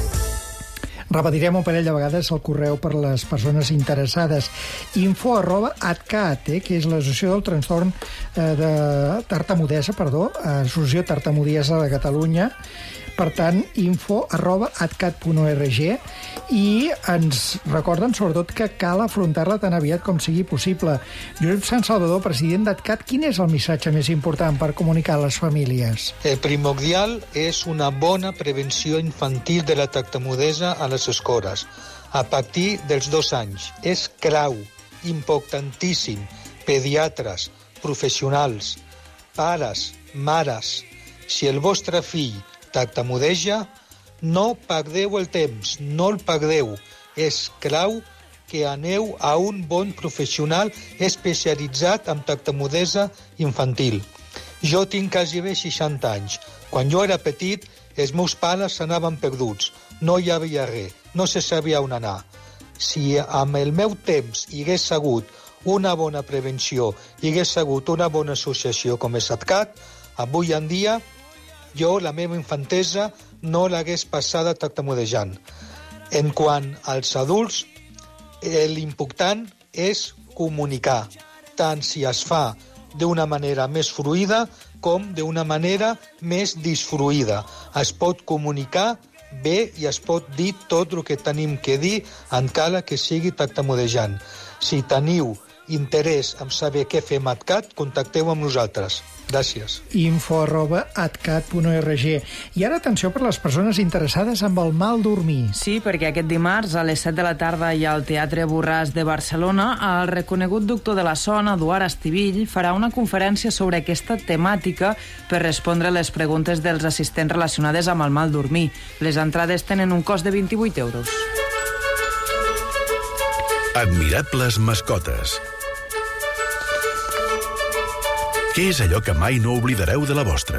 Repetirem un parell de vegades el correu per les persones interessades. Info arroba atcat, eh, que és l'Associació del Trastorn eh, de Tartamudesa, perdó, Associació Tartamudesa de Catalunya. Per tant, info arroba atcat punt org, i ens recorden sobretot que cal afrontar-la tan aviat com sigui possible. Josep Sant Salvador, president d'ATCAT, quin és el missatge més important per comunicar a les famílies? El primordial és una bona prevenció infantil de la tartamudesa a les escoles, a partir dels dos anys. És clau, importantíssim, pediatres, professionals, pares, mares. Si el vostre fill tartamudeja, no perdeu el temps, no el perdeu. És clau que aneu a un bon professional especialitzat en tartamudesa infantil. Jo tinc gairebé seixanta anys. Quan jo era petit, els meus pares anaven perduts. No hi havia res, no se sabia on anar. si amb el meu temps hi hagués hagut una bona prevenció, hi hagués hagut una bona associació com és ATCAT, avui en dia jo, la meva infantesa, no l'hagués passada tartamudejant. En quant als adults, l'important és comunicar, tant si es fa d'una manera més fluida com d'una manera més disfruïda. Es pot comunicar bé i es pot dir tot el que tenim que dir encara que sigui tartamudejant. Si teniu interès en saber què fem a ATCAT, contacteu amb nosaltres. Gràcies. info arroba atcat punt org. I ara atenció per les persones interessades amb el mal dormir. Sí, perquè aquest dimarts a les set de la tarda hi ha al Teatre Borràs de Barcelona el reconegut doctor de la son, Eduard Estivill, farà una conferència sobre aquesta temàtica per respondre les preguntes dels assistents relacionades amb el mal dormir. Les entrades tenen un cost de vint-i-vuit euros. Admirables mascotes. Què és allò que mai no oblidareu de la vostra?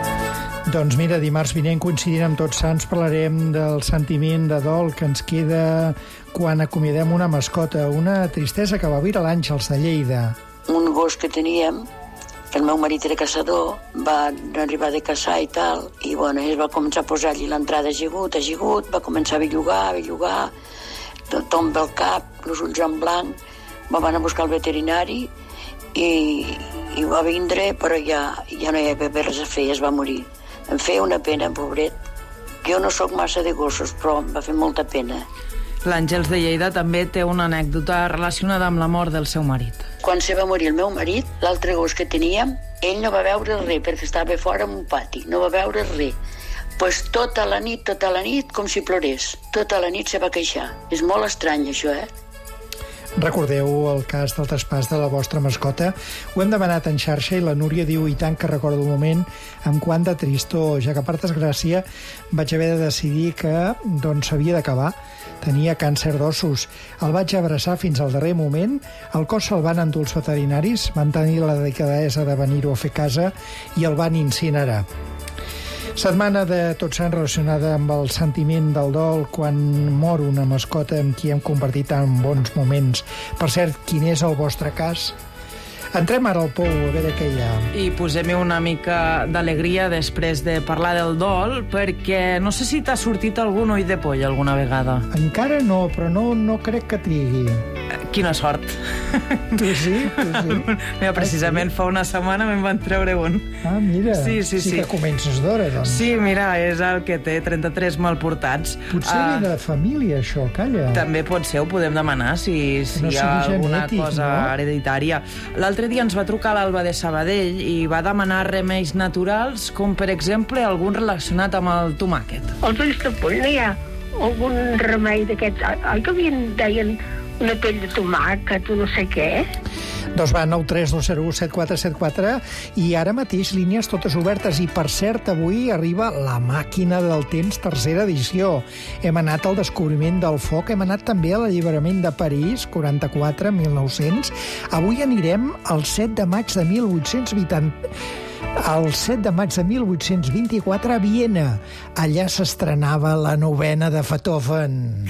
Doncs mira, dimarts vinent, coincidint amb Tots Sants, parlarem del sentiment de dol que ens queda quan acomiadem una mascota, una tristesa que va viure l'Àngels de Lleida. Un gos que teníem, que el meu marit era caçador, va arribar de caçar i tal, i bueno, es va començar a posar allí l'entrada ajigut, ajigut, va començar a bellugar, a bellugar, tomba el cap, els ulls en blanc, va anar a buscar el veterinari i, i va vindre, però ja, ja no hi havia res a fer, es va morir. Em feia una pena, pobret. Jo no sóc massa de gossos, però em va fer molta pena. L'Àngels de Lleida també té una anècdota relacionada amb la mort del seu marit. Quan se va morir el meu marit, l'altre gos que teníem, ell no va veure res, perquè estava fora en un pati, no va veure res. Pues tota la nit, tota la nit, com si plorés. Tota la nit se va queixar. És molt estrany, això, eh? Recordeu el cas del traspàs de la vostra mascota? Ho hem demanat en xarxa i la Núria diu, i tant que recordo un moment, amb quant de tristor, ja que per desgràcia vaig haver de decidir que doncs s'havia d'acabar. Tenia càncer d'ossos. El vaig abraçar fins al darrer moment, el cos se'l van endur els veterinaris, van tenir la delicadesa de venir-ho a fer casa i el van incinerar. Setmana de Tots Sants relacionada amb el sentiment del dol quan mor una mascota amb qui hem compartit tan bons moments. Per cert, quin és el vostre cas? Entrem ara al pou, a veure què hi ha. I posem-hi una mica d'alegria després de parlar del dol, perquè no sé si t'ha sortit algun ull de poll alguna vegada. Encara no, però no, no crec que trigui. Quina sort. Tu sí? Tu sí? Mira, precisament fa una setmana me'n van treure un. Ah, mira. Sí, sí, sí. Sí que comences d'hora, doncs. Sí, mira, és el que té trenta-tres malportats. Potser uh, ve de família, això, calla. També pot ser, ho podem demanar, si, si no hi ha alguna genètic, cosa no? hereditària. L'altre dia ens va trucar l'Alba de Sabadell i va demanar remeis naturals, com per exemple algun relacionat amb el tomàquet. Als ulls de poll no hi ha algun remei d'aquests? Oi que havien, deien una pell de tomàquet o no sé què? Doncs va, nou tres dos zero u set quatre set quatre i ara mateix línies totes obertes. I per cert, avui arriba La màquina del temps, tercera edició. Hem anat al descobriment del foc, hem anat també a l'alliberament de París, quaranta-quatre mil nou-cents. Avui anirem al set de maig de mil vuit-cents vuitanta... El set de maig de mil vuit-cents vint-i-quatre a Viena. Allà s'estrenava la novena de Beethoven.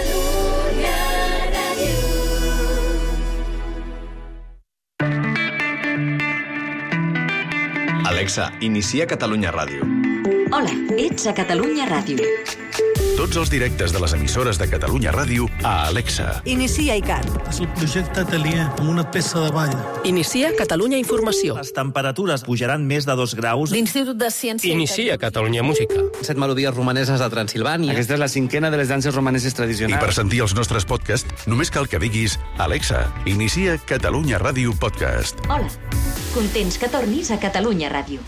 Alexa, inicia Catalunya Ràdio. Hola, ets a Catalunya Ràdio. Tots els directes de les emissores de Catalunya Ràdio a Alexa. Inicia ICAT. És el projecte Atelier, amb una peça de ball. Inicia Catalunya Informació. Les temperatures pujaran més de dos graus. L'Institut de Ciència... Inicia Catalunya Música. Set melodies romaneses de Transilvània. Aquesta és la cinquena de les danses romaneses tradicionals. I per sentir els nostres podcasts, només cal que diguis Alexa, inicia Catalunya Ràdio Podcast. Hola, contents que tornis a Catalunya Ràdio.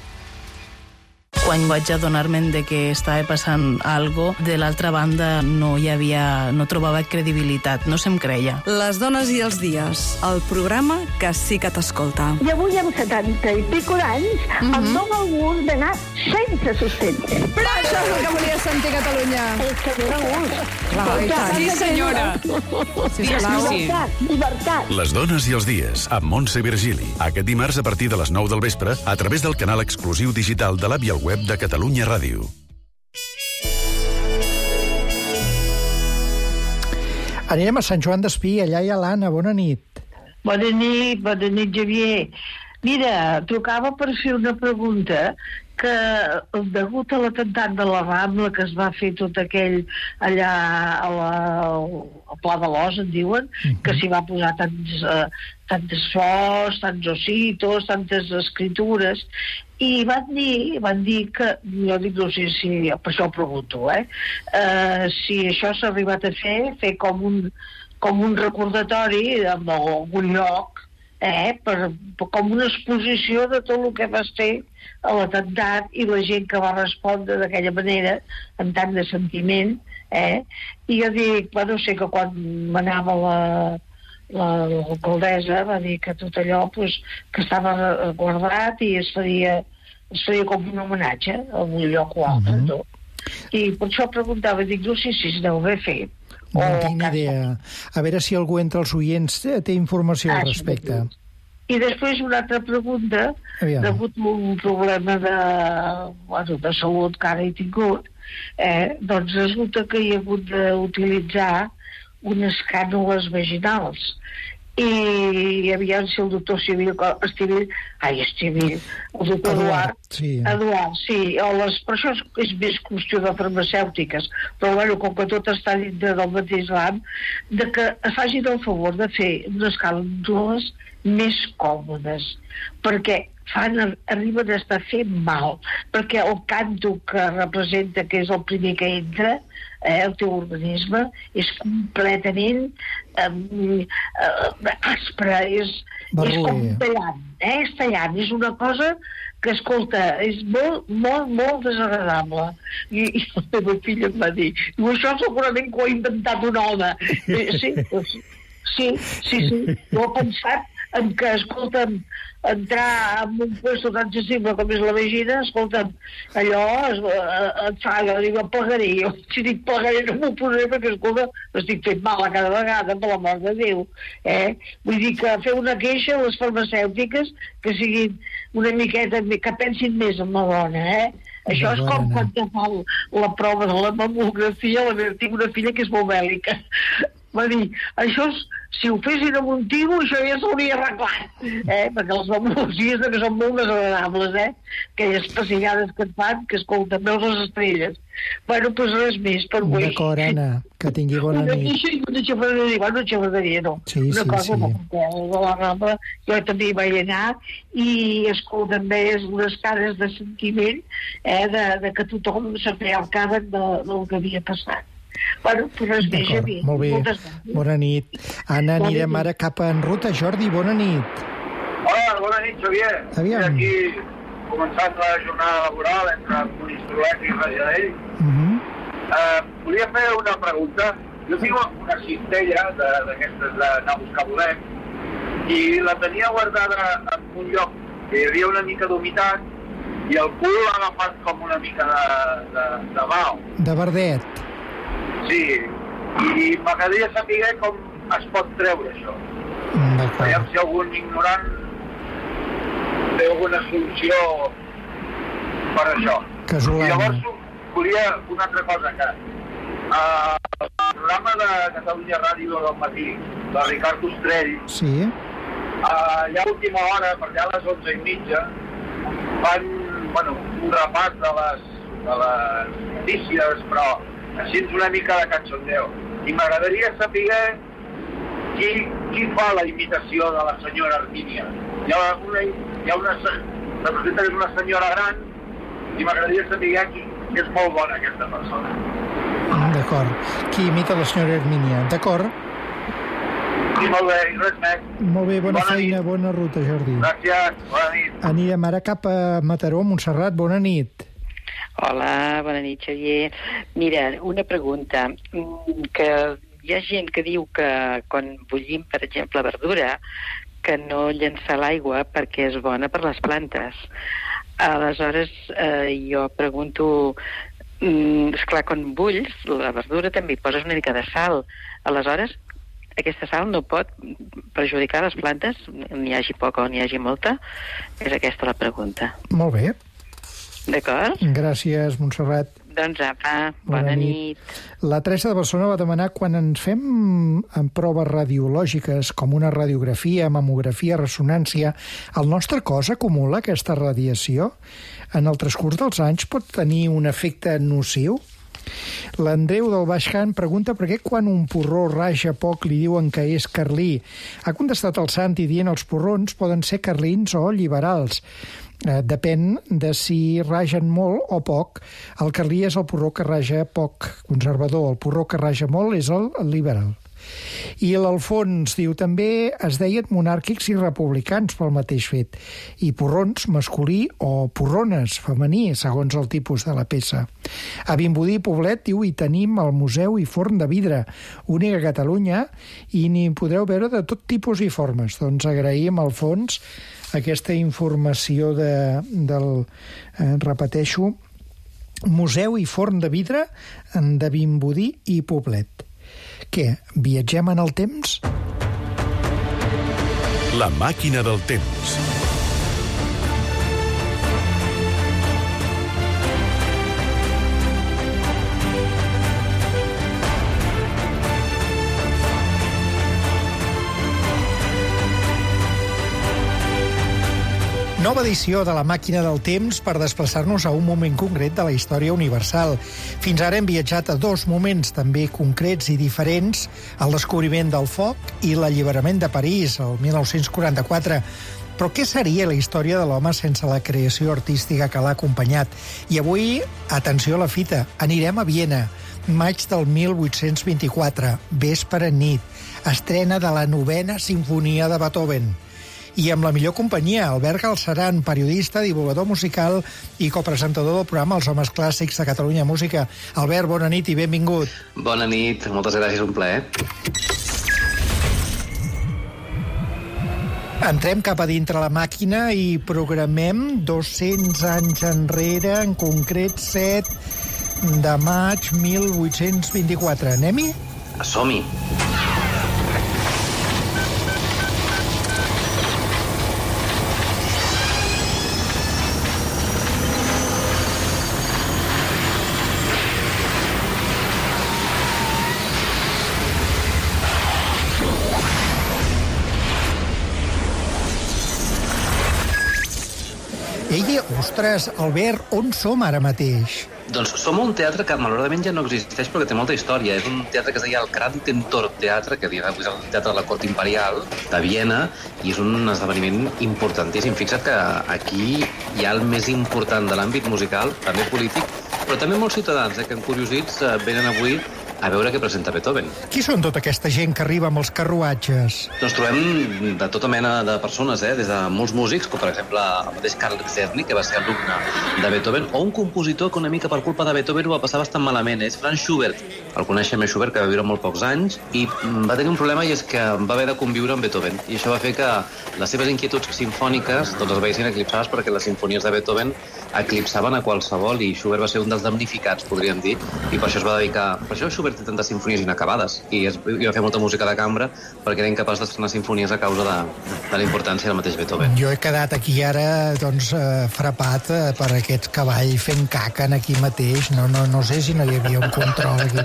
Quan vaig adonar-me'n de que estava passant algo, de l'altra banda no hi havia... no trobava credibilitat, no se'm creia. Les dones i els dies, el programa que sí que t'escolta. I avui amb setanta i pico d'anys mm -hmm. em dóna el gust d'anar sense sostendre. Però això és el que volia sentir Catalunya. És que dóna gust. Clar, sí, senyora. Sisplau. Llibertat, llibertat. Les dones i els dies, amb Montse Virgili. Aquest dimarts a partir de les nou del vespre, a través del canal exclusiu digital de l'app i el web de Catalunya Ràdio. Anirem a Sant Joan d'Espí, allà hi ha l'Anna. Bona nit. Bona nit, bona nit, Javier. Mira, trucava per fer una pregunta que, degut a l'atemptat de la Rambla, que es va fer tot aquell allà a la, al Pla de l'Os, en diuen, uh-huh. que s'hi va posar tants, uh, tantes flors, tants ositos, tantes escritures, i van dir, van dir que, jo dic, no sé si, per això ho pregunto, eh, uh, si això s'ha arribat a fer, fer com un, com un recordatori en algun lloc, eh, per, per, com una exposició de tot el que va ser a l'atemptat i la gent que va respondre d'aquella manera, amb tant de sentiment, eh, i jo dic, bueno, sé que quan m'anava la l'alcaldessa va dir que tot allò pues, que estava guardat i es faria, es faria com un homenatge a un lloc o altre, uh-huh. no? I per això preguntava, dic, no sé si es deu haver fet. No o tinc ni idea. A veure si algú entre els oients té informació al respecte. I després una altra pregunta, Aviam. degut a un problema de, bueno, de salut que ara he tingut, eh, doncs resulta que he hagut d'utilitzar unes cànules vaginals. I aviam si el doctor Civil, Estivil, ai, Estivil, el doctor Eduard, sí. Eduard, sí, o les, per això és, és més qüestió de farmacèutiques, però bueno, com que tot està dintre del mateix ram, de que es facin el favor de fer unes cànules més còmodes, perquè fan, arriben a estar fent mal, perquè el canto que representa, que és el primer que entra, eh, el teu organisme, és completament eh, eh, aspre, és, és com tallant, eh, és tallant, és una cosa que, escolta, és molt, molt, molt desagradable. I, i la meva filla em va dir, això segurament que ho ha inventat un home. I, sí, sí, sí, sí, ho he pensat en que, escolta'm, entrar en un puesto tan sensible com és la vagina, escolta'm, allò es, et fa, jo dic, plegaré, jo si dic plegaré no m'ho posaré perquè, escolta, estic fent mal a cada vegada, per la mort de Déu, eh? Vull dir que fer una queixa a les farmacèutiques que siguin una miqueta, que pensin més en la dona, eh? Això és com quan te fa la prova de la mamografia, la meva, tinc una filla que és molt bèl·lica, va dir, això és, si ho fessin amb un tio, això ja s'hauria arreglat, eh? Perquè les mamografies que són molt desagradables, eh? Aquelles passillades que et fan, que escolta, veus les estrelles. Bueno, doncs res més per avui. D'acord, Anna, que tingui bona nit. Una queixa i una xafarderia, bueno, xafarderia no. Sí, una sí, cosa, sí. No, de la Rambla, jo també hi vaig anar i, escolta, també és unes cares de sentiment, eh? De, de que tothom se feia el càrrec de, del que havia passat. Bueno, però es veja bé. Molt bé, bona nit. Anna, anirem ara cap en ruta. Jordi, bona nit. Hola, bona nit, Xavier. Aviam. Estic aquí començant la jornada laboral entre Monistrolec i Rajadell. Uh -huh. uh, volia fer una pregunta. Jo tinc una cistella d'aquestes d'anar a buscar bolet i la tenia guardada en un lloc que hi havia una mica d'humitat i el cul l'ha agafat com una mica de, de, de mal. De verdet. Sí, i m'agradaria saber com es pot treure això. Veiem si algun ignorant té alguna solució per això. Casolana. I llavors volia una altra cosa, que uh, el programa de Catalunya Ràdio del matí, de Ricard Ostrell, sí. uh, ja a última hora, perquè a les onze i mitja, fan, bueno, un repàs de les, de les notícies, però així una mica de cachondeo. I m'agradaria saber qui, qui fa la imitació de la senyora Armínia. Hi ha una, hi ha una, representa que és una senyora gran i m'agradaria saber qui, que és molt bona aquesta persona. D'acord. Qui imita la senyora Armínia. D'acord. Sí, molt bé, i res més. Molt bé, bona, bona feina, nit. bona ruta, Jordi. Gràcies, bona nit. Anirem ara cap a Mataró, Montserrat, bona nit. Hola, bona nit, Xavier. Mira, una pregunta. Que hi ha gent que diu que quan bullim, per exemple, verdura, que no llençar l'aigua perquè és bona per les plantes. Aleshores, eh, jo pregunto, mm, esclar, quan bulls, la verdura també hi poses una mica de sal. Aleshores, aquesta sal no pot perjudicar les plantes, n'hi hagi poca o n'hi hagi molta? És aquesta la pregunta. Molt bé. D'acord? Gràcies, Montserrat. Doncs apa, bona, bona nit. nit. La Teresa de Barcelona va demanar quan ens fem en proves radiològiques, com una radiografia, mamografia, ressonància, el nostre cos acumula aquesta radiació? En el transcurs dels anys pot tenir un efecte nociu? L'Andreu del Baix Camp pregunta per què quan un porró raja poc li diuen que és carlí. Ha contestat el Santi dient els porrons poden ser carlins o liberals. Eh, depèn de si ragen molt o poc. El carlí és el porró que raja poc, conservador. El porró que raja molt és el liberal. I l'Alfons diu també es deien monàrquics i republicans pel mateix fet, i porrons masculí o porrones femení, segons el tipus de la peça. A Vimbodí i Poblet diu hi tenim el Museu i Forn de Vidre, únic a Catalunya, i n'hi podreu veure de tot tipus i formes. Doncs agraïm, Alfons, aquesta informació de, del, eh, repeteixo, Museu i Forn de Vidre de Vimbodí i Poblet. Què? Viatgem en el temps? La màquina del temps. Nova edició de la màquina del temps per desplaçar-nos a un moment concret de la història universal. Fins ara hem viatjat a dos moments també concrets i diferents, el descobriment del foc i l'alliberament de París, el mil nou-cents quaranta-quatre. Però què seria la història de l'home sense la creació artística que l'ha acompanyat? I avui, atenció a la fita, anirem a Viena, maig del mil vuit-cents vint-i-quatre, vespre nit, estrena de la novena sinfonia de Beethoven. I amb la millor companyia, Albert Galceran, periodista, divulgador musical i copresentador del programa Els Homes Clàssics de Catalunya Música. Albert, bona nit i benvingut. Bona nit, moltes gràcies, un plaer. Entrem cap a dintre la màquina i programem dos-cents anys enrere, en concret set de maig mil vuit-cents vint-i-quatre. Anem-hi? Som-hi. Ei, ostres, Albert, on som ara mateix? Doncs som a un teatre que malauradament ja no existeix perquè té molta història. És un teatre que es deia el Krankentor Teatre, que és el teatre de la Cort Imperial de Viena, i és un esdeveniment importantíssim. Fixa't que aquí hi ha el més important de l'àmbit musical, també polític, però també molts ciutadans eh, que encuriosits eh, venen avui a veure què presenta Beethoven. Qui són tota aquesta gent que arriba amb els carruatges? Doncs trobem de tota mena de persones, eh? Des de molts músics, com per exemple el mateix Carl Czerny, que va ser alumne de Beethoven, o un compositor que una mica per culpa de Beethoven ho va passar bastant malament. És Franz Schubert. El coneixem a Schubert, que va viure molt pocs anys, i va tenir un problema, i és que va haver de conviure amb Beethoven. I això va fer que les seves inquietuds sinfòniques doncs es veiessin eclipsades perquè les sinfonies de Beethoven eclipsaven a qualsevol, i Schubert va ser un dels damnificats, podríem dir, i per això es va dedicar... Per això Schubert té tantes sinfonies inacabades, i, es, i va fer molta música de cambra perquè era incapaç d'estrenar sinfonies a causa de, de la importància del mateix Beethoven. Jo he quedat aquí ara doncs, eh, frapat eh, per aquest cavall fent caca aquí mateix. No, no, no sé si no hi havia un control aquí.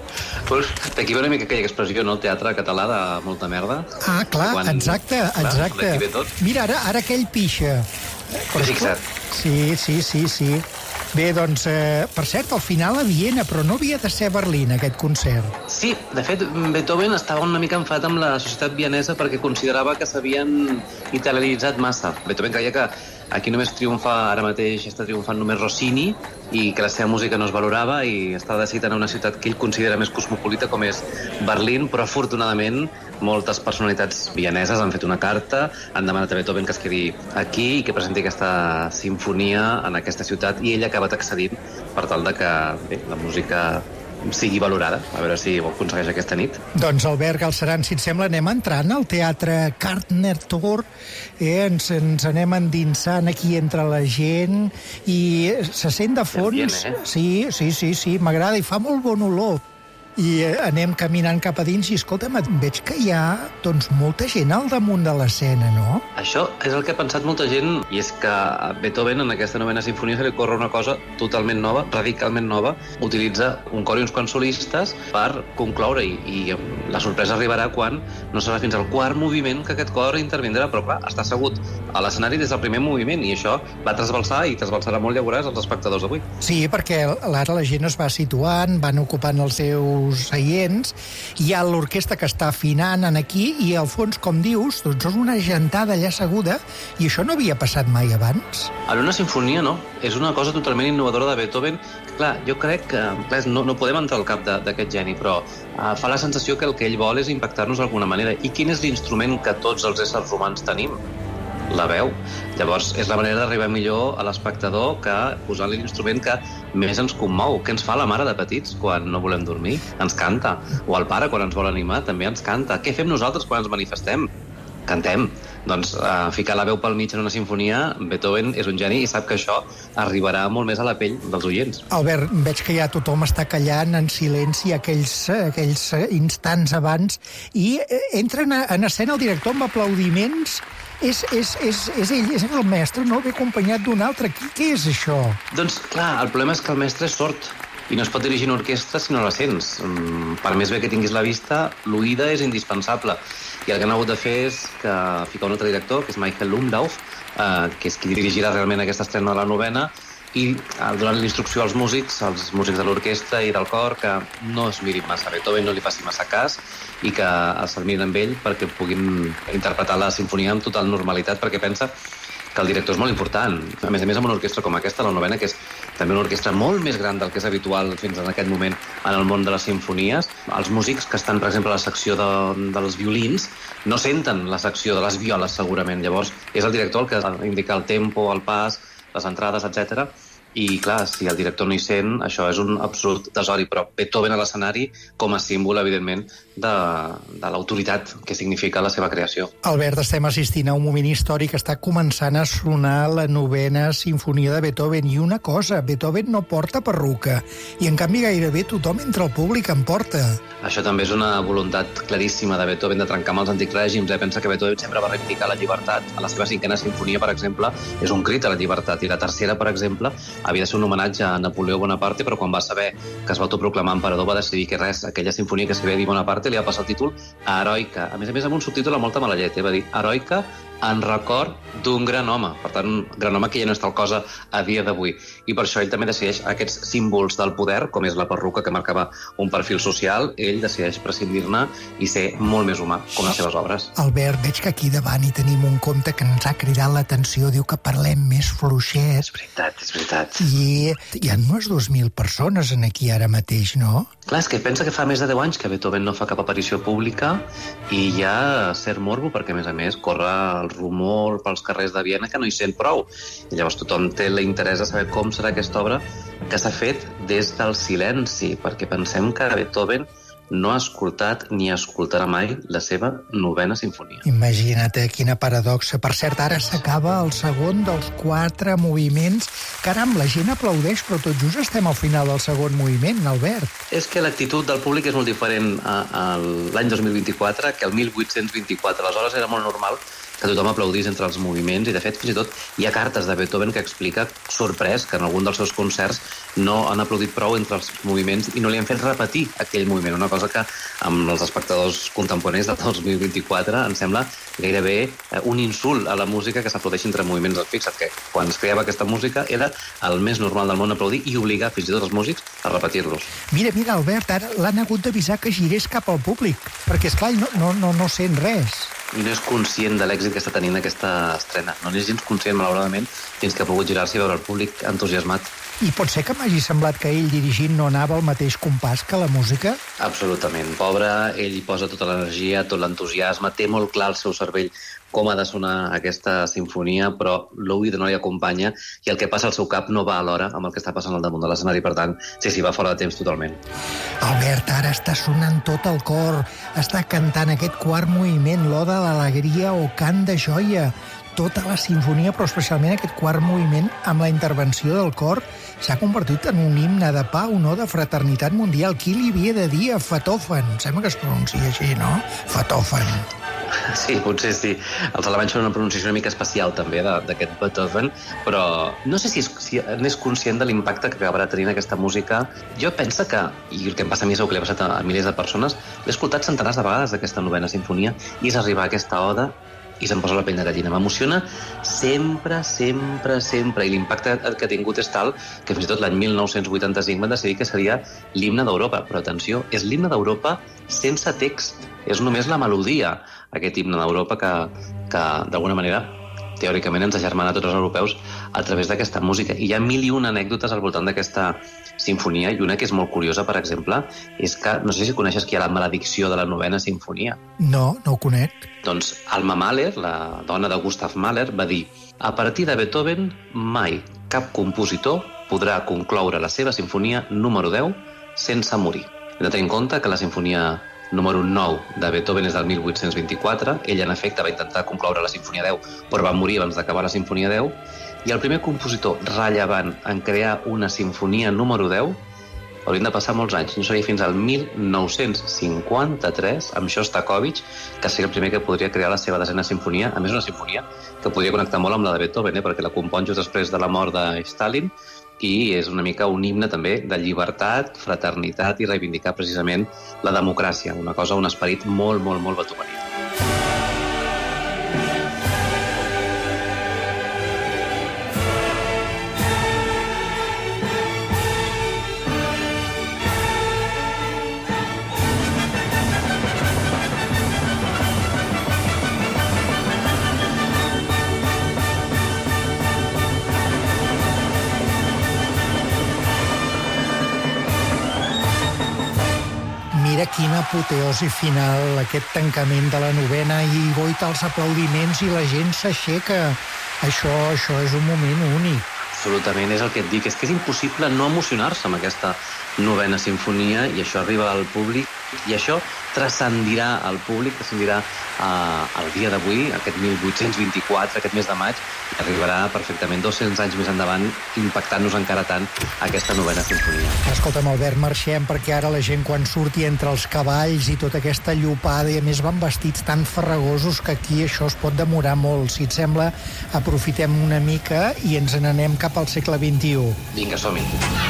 Pues, d'aquí ve una mica aquella expressió, no? El teatre català de molta merda. Ah, clar, quan, exacte, exacte. Clar, mira, ara, ara aquell pixa. Però fixa't. Sí, sí, sí, sí. Bé, doncs, eh, per cert, al final a Viena, però no havia de ser a Berlín, aquest concert. Sí, de fet, Beethoven estava una mica enfadat amb la societat vienesa perquè considerava que s'havien italianitzat massa. Beethoven creia que aquí només triomfa, ara mateix està triomfant només Rossini, i que la seva música no es valorava, i estava decidit a una ciutat que ell considera més cosmopolita, com és Berlín, però afortunadament moltes personalitats vieneses han fet una carta, han demanat a Beethoven que es quedi aquí i que presenti aquesta sinfonia en aquesta ciutat, i ell ha acabat accedint per tal de que bé, la música sigui valorada. A veure si ho aconsegueix aquesta nit. Doncs, Albert Galceran, si et sembla, anem entrant al teatre Krankentor, eh? ens, ens anem endinsant aquí entre la gent, i se sent de fons... Ambient, eh? Sí, sí, sí, sí, m'agrada, i fa molt bon olor. I anem caminant cap a dins i, escolta'm, veig que hi ha doncs, molta gent al damunt de l'escena, no? Això és el que ha pensat molta gent, i és que a Beethoven, en aquesta novena sinfonia, se li corre una cosa totalment nova, radicalment nova. Utilitza un cor i uns quants solistes per concloure, i, i la sorpresa arribarà quan no serà fins al quart moviment que aquest cor intervindrà, però clar, està assegut a l'escenari des del primer moviment, i això va trasbalsar i trasbalsarà molt, ja veuràs, els espectadors d'avui. Sí, perquè ara la gent es va situant, van ocupant els seus seients, hi ha l'orquestra que està afinant en aquí i al fons, com dius, doncs és una gentada allà asseguda, i això no havia passat mai abans. En una sinfonia no, és una cosa totalment innovadora de Beethoven. Clar, jo crec que clar, no, no podem entrar al cap d'aquest geni, però uh, fa la sensació que el que ell vol és impactar-nos d'alguna manera. I quin és l'instrument que tots els éssers humans tenim? La veu. Llavors, és la manera d'arribar millor a l'espectador que posant-li l'instrument que més ens commou. Què ens fa la mare de petits quan no volem dormir? Ens canta. O el pare, quan ens vol animar, també ens canta. Què fem nosaltres quan ens manifestem? Cantem. Doncs uh, ficar la veu pel mig en una sinfonia, Beethoven és un geni i sap que això arribarà molt més a la pell dels oients. Albert, veig que ja tothom està callant en silenci aquells, aquells instants abans i entren en escena el director amb aplaudiments. És, és, és, és ell, és el mestre, no? Ve acompanyat d'un altre. Qui, què és això? Doncs, clar, el problema és que el mestre és sord i no es pot dirigir una orquestra si no la sents. Per més bé que tinguis la vista, l'oïda és indispensable. I el que han hagut de fer és que ficar un altre director, que és Michael Lumdauf, eh, que és qui dirigirà realment aquesta estrena de la novena, i donant l'instrucció als músics, als músics de l'orquestra i del cor, que no es mirin massa a Beethoven, no li faci massa cas, i que s'admirin amb ell perquè puguin interpretar la sinfonia amb total normalitat, perquè pensa que el director és molt important. A més a més, amb una orquestra com aquesta, la novena, que és també una orquestra molt més gran del que és habitual fins en aquest moment en el món de les sinfonies, els músics que estan, per exemple, a la secció de, dels violins no senten la secció de les violes, segurament. Llavors, és el director el que ha d'indicar el tempo, el pas, les entrades, etcètera. I, clar, si el director no hi sent, això és un absolut desori, però Beethoven a l'escenari com a símbol, evidentment, de, de l'autoritat que significa la seva creació. Albert, estem assistint a un moment històric, està començant a sonar la novena sinfonia de Beethoven, i una cosa, Beethoven no porta perruca, i en canvi gairebé tothom entre el públic en porta. Això també és una voluntat claríssima de Beethoven de trencar amb els antics règims. Eh? Pensa que Beethoven sempre va reivindicar la llibertat. A la seva cinquena sinfonia, per exemple, és un crit a la llibertat, i la tercera, per exemple, havia de ser un homenatge a Napoleó Bonaparte, però quan va saber que es va autoproclamar emperador va decidir que res, aquella sinfonia que s'havia dit Bonaparte li va passar el títol a Heroica. A més a més, amb un subtítol a molta mala llet, eh? Va dir Heroica en record d'un gran home. Per tant, un gran home que ja no és tal cosa a dia d'avui. I per això ell també decideix aquests símbols del poder, com és la perruca que marcava un perfil social, ell decideix prescindir-ne i ser molt més humà, com les seves obres. Albert, veig que aquí davant hi tenim un conte que ens ha cridat l'atenció, diu que parlem més fluixet. És veritat, és veritat. I hi ha unes dues mil persones en aquí ara mateix, no? Clar, és que pensa que fa més de deu anys que Beethoven no fa cap aparició pública i hi ha cert morbo, perquè a més a més corre el rumor pels carrers de Viena que no hi sent prou. I llavors tothom té l'interès de saber com serà aquesta obra que s'ha fet des del silenci, perquè pensem que Beethoven no ha escoltat ni escoltarà mai la seva novena sinfonia. Imagina't, eh, quina paradoxa. Per cert, ara s'acaba el segon dels quatre moviments. Caram, la gent aplaudeix, però tot just estem al final del segon moviment, Albert. És que l'actitud del públic és molt diferent a, a l'any dos mil vint-i-quatre que el mil vuit-cents vint-i-quatre. Aleshores era molt normal que tothom aplaudís entre els moviments, i de fet fins i tot hi ha cartes de Beethoven que explica, sorprès, que en algun dels seus concerts no han aplaudit prou entre els moviments i no li han fet repetir aquell moviment, una cosa que amb els espectadors contemporanis del dos mil vint-i-quatre em sembla gairebé un insult a la música que s'aplaudeixi entre moviments. Fixa't que quan es creava aquesta música era el més normal del món aplaudir i obligar fins i tot els músics a repetir-los. Mira, mira, Albert, ara l'han hagut d'avisar que girés cap al públic, perquè, esclar, no, no, no, no sent res. I no és conscient de l'èxit que està tenint aquesta estrena. No n'és gens conscient, malauradament, fins que ha pogut girar-se i veure el públic entusiasmat. I pot ser que m'hagi semblat que ell dirigint no anava al mateix compàs que la música? Absolutament. Pobre, ell hi posa tota l'energia, tot l'entusiasme, té molt clar el seu cervell com ha de sonar aquesta sinfonia, però l'oïda no li acompanya i el que passa al seu cap no va alhora amb el que està passant al damunt de l'escenari. Per tant, sí, sí, va fora de temps totalment. Albert, ara està sonant tot el cor, està cantant aquest quart moviment, l'Oda a l'alegria o Cant de joia, tota la sinfonia, però especialment aquest quart moviment amb la intervenció del cor s'ha convertit en un himne de pau, no?, de fraternitat mundial. Qui li havia de dir a Fatofen? Sembla que es pronuncia així, no? Fatofen. Sí, potser sí. Els alemanys fan una pronunciació una mica especial també d'aquest Beethoven, però no sé si és, si n'és conscient de l'impacte que acabarà tenint aquesta música. Jo penso que, i el que em passa a mi és el que li ha passat a, a milers de persones, l'he escoltat centenars de vegades d'aquesta novena sinfonia i és arribar a aquesta oda i se'm posa la pell de gallina. M'emociona sempre, sempre, sempre. I l'impacte que ha tingut és tal que fins i tot l'any mil nou-cents vuitanta-cinc van decidir que seria l'himne d'Europa. Però atenció, és l'himne d'Europa sense text. És només la melodia, aquest himne d'Europa que, que d'alguna manera, teòricament, ens agermana a tots els europeus a través d'aquesta música. I hi ha mil i una anècdotes al voltant d'aquesta sinfonia, i una que és molt curiosa, per exemple, és que, no sé si coneixes qui hi ha la maledicció de la novena sinfonia. No, no ho conec. Doncs Alma Mahler, la dona de Gustav Mahler, va dir: a partir de Beethoven, mai cap compositor podrà concloure la seva sinfonia número deu sense morir. Hem de tenir en compte que la sinfonia número nou de Beethoven és del mil vuit-cents vint-i-quatre. Ell, en efecte, va intentar concloure la sinfonia deu, però va morir abans d'acabar la sinfonia deu. I el primer compositor rellevant en crear una sinfonia número deu haurien de passar molts anys. No seria fins al mil nou-cents cinquanta-tres, amb Shostakovich, que seria el primer que podria crear la seva desena sinfonia. A més, una sinfonia que podria connectar molt amb la de Beethoven, eh? perquè la compon just després de la mort de Stalin, i és una mica un himne també de llibertat, fraternitat i reivindicar precisament la democràcia, una cosa, un esperit molt, molt, molt beethovenià. Mira quina apoteosi final, aquest tancament de la novena, i goita els aplaudiments i la gent s'aixeca. Això, això és un moment únic. Absolutament, és el que et dic. És que és impossible no emocionar-se amb aquesta novena sinfonia, i això arriba al públic, i això transcendirà al públic, transcendirà eh, el dia d'avui, aquest mil vuit-cents vint-i-quatre, aquest mes de maig, i arribarà perfectament dos-cents anys més endavant, impactant-nos encara tant aquesta novena sinfonia. Escolta'm, Albert, marxem, perquè ara la gent quan surti entre els cavalls i tota aquesta llopada, i a més van vestits tan farragosos que aquí això es pot demorar molt. Si et sembla, aprofitem una mica i ens n'anem cap al segle vint-i-u. Vinga, som-hi.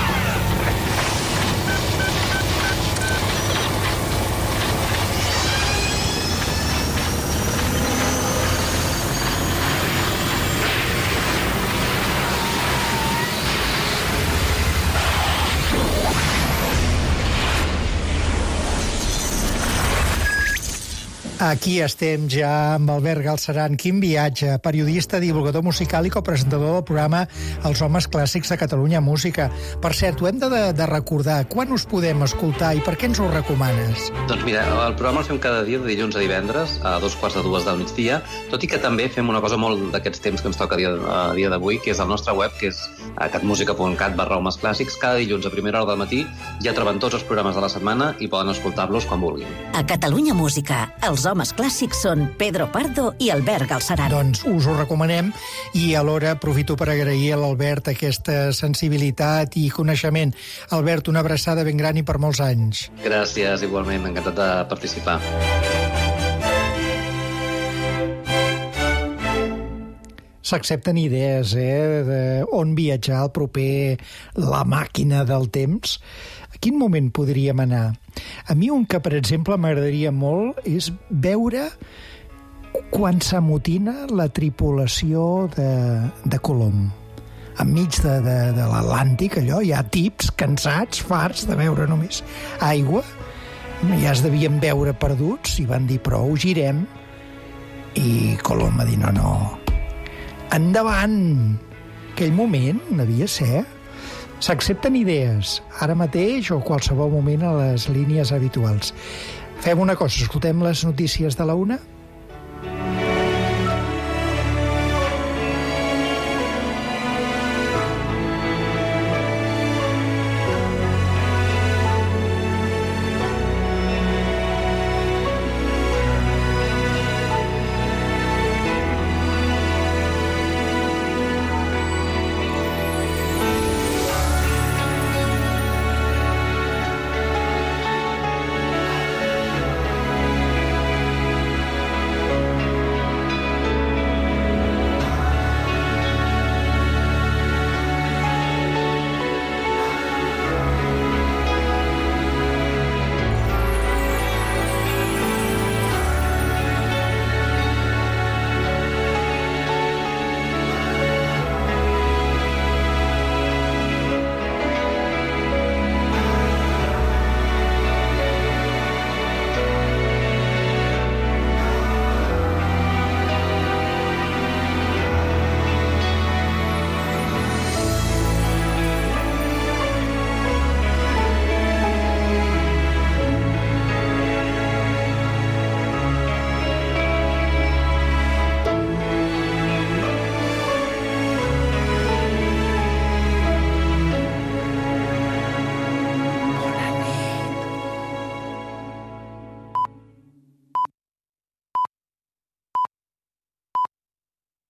Aquí estem ja amb Albert Galceran. Quin viatge! Periodista, divulgador musical i copresentador del programa Els Homes Clàssics de Catalunya Música. Per cert, ho hem de, de recordar. Quan us podem escoltar i per què ens ho recomanes? Doncs mira, el programa el fem cada dia, de dilluns a divendres, a dos quarts de dues del migdia, tot i que també fem una cosa molt d'aquests temps que ens toca a dia, a dia d'avui, que és el nostre web, que és catmusica punt cat barra homes clàssics. Cada dilluns a primera hora del matí ja troben tots els programes de la setmana i poden escoltar-los quan vulguin. A Catalunya Música, els homes clàssics són Pedro Pardo i Albert Galceran. Doncs us ho recomanem, i alhora aprofito per agrair a l'Albert aquesta sensibilitat i coneixement. Albert, una abraçada ben gran i per molts anys. Gràcies, igualment, encantat de participar. S'accepten idees, eh, de on viatjar el proper La Màquina del Temps. A quin moment podríem anar? A mi un que, per exemple, m'agradaria molt és veure quan s'amotina la tripulació de, de Colom. Enmig de, de, de l'Atlàntic, allò, hi ha tips cansats, farts de veure només aigua. Ja es devien veure perduts i van dir prou, girem. I Colom va dir no, no, endavant. Aquell moment devia ser. S'accepten idees, ara mateix o qualsevol moment a les línies habituals. Fem una cosa, escoltem les notícies de la una?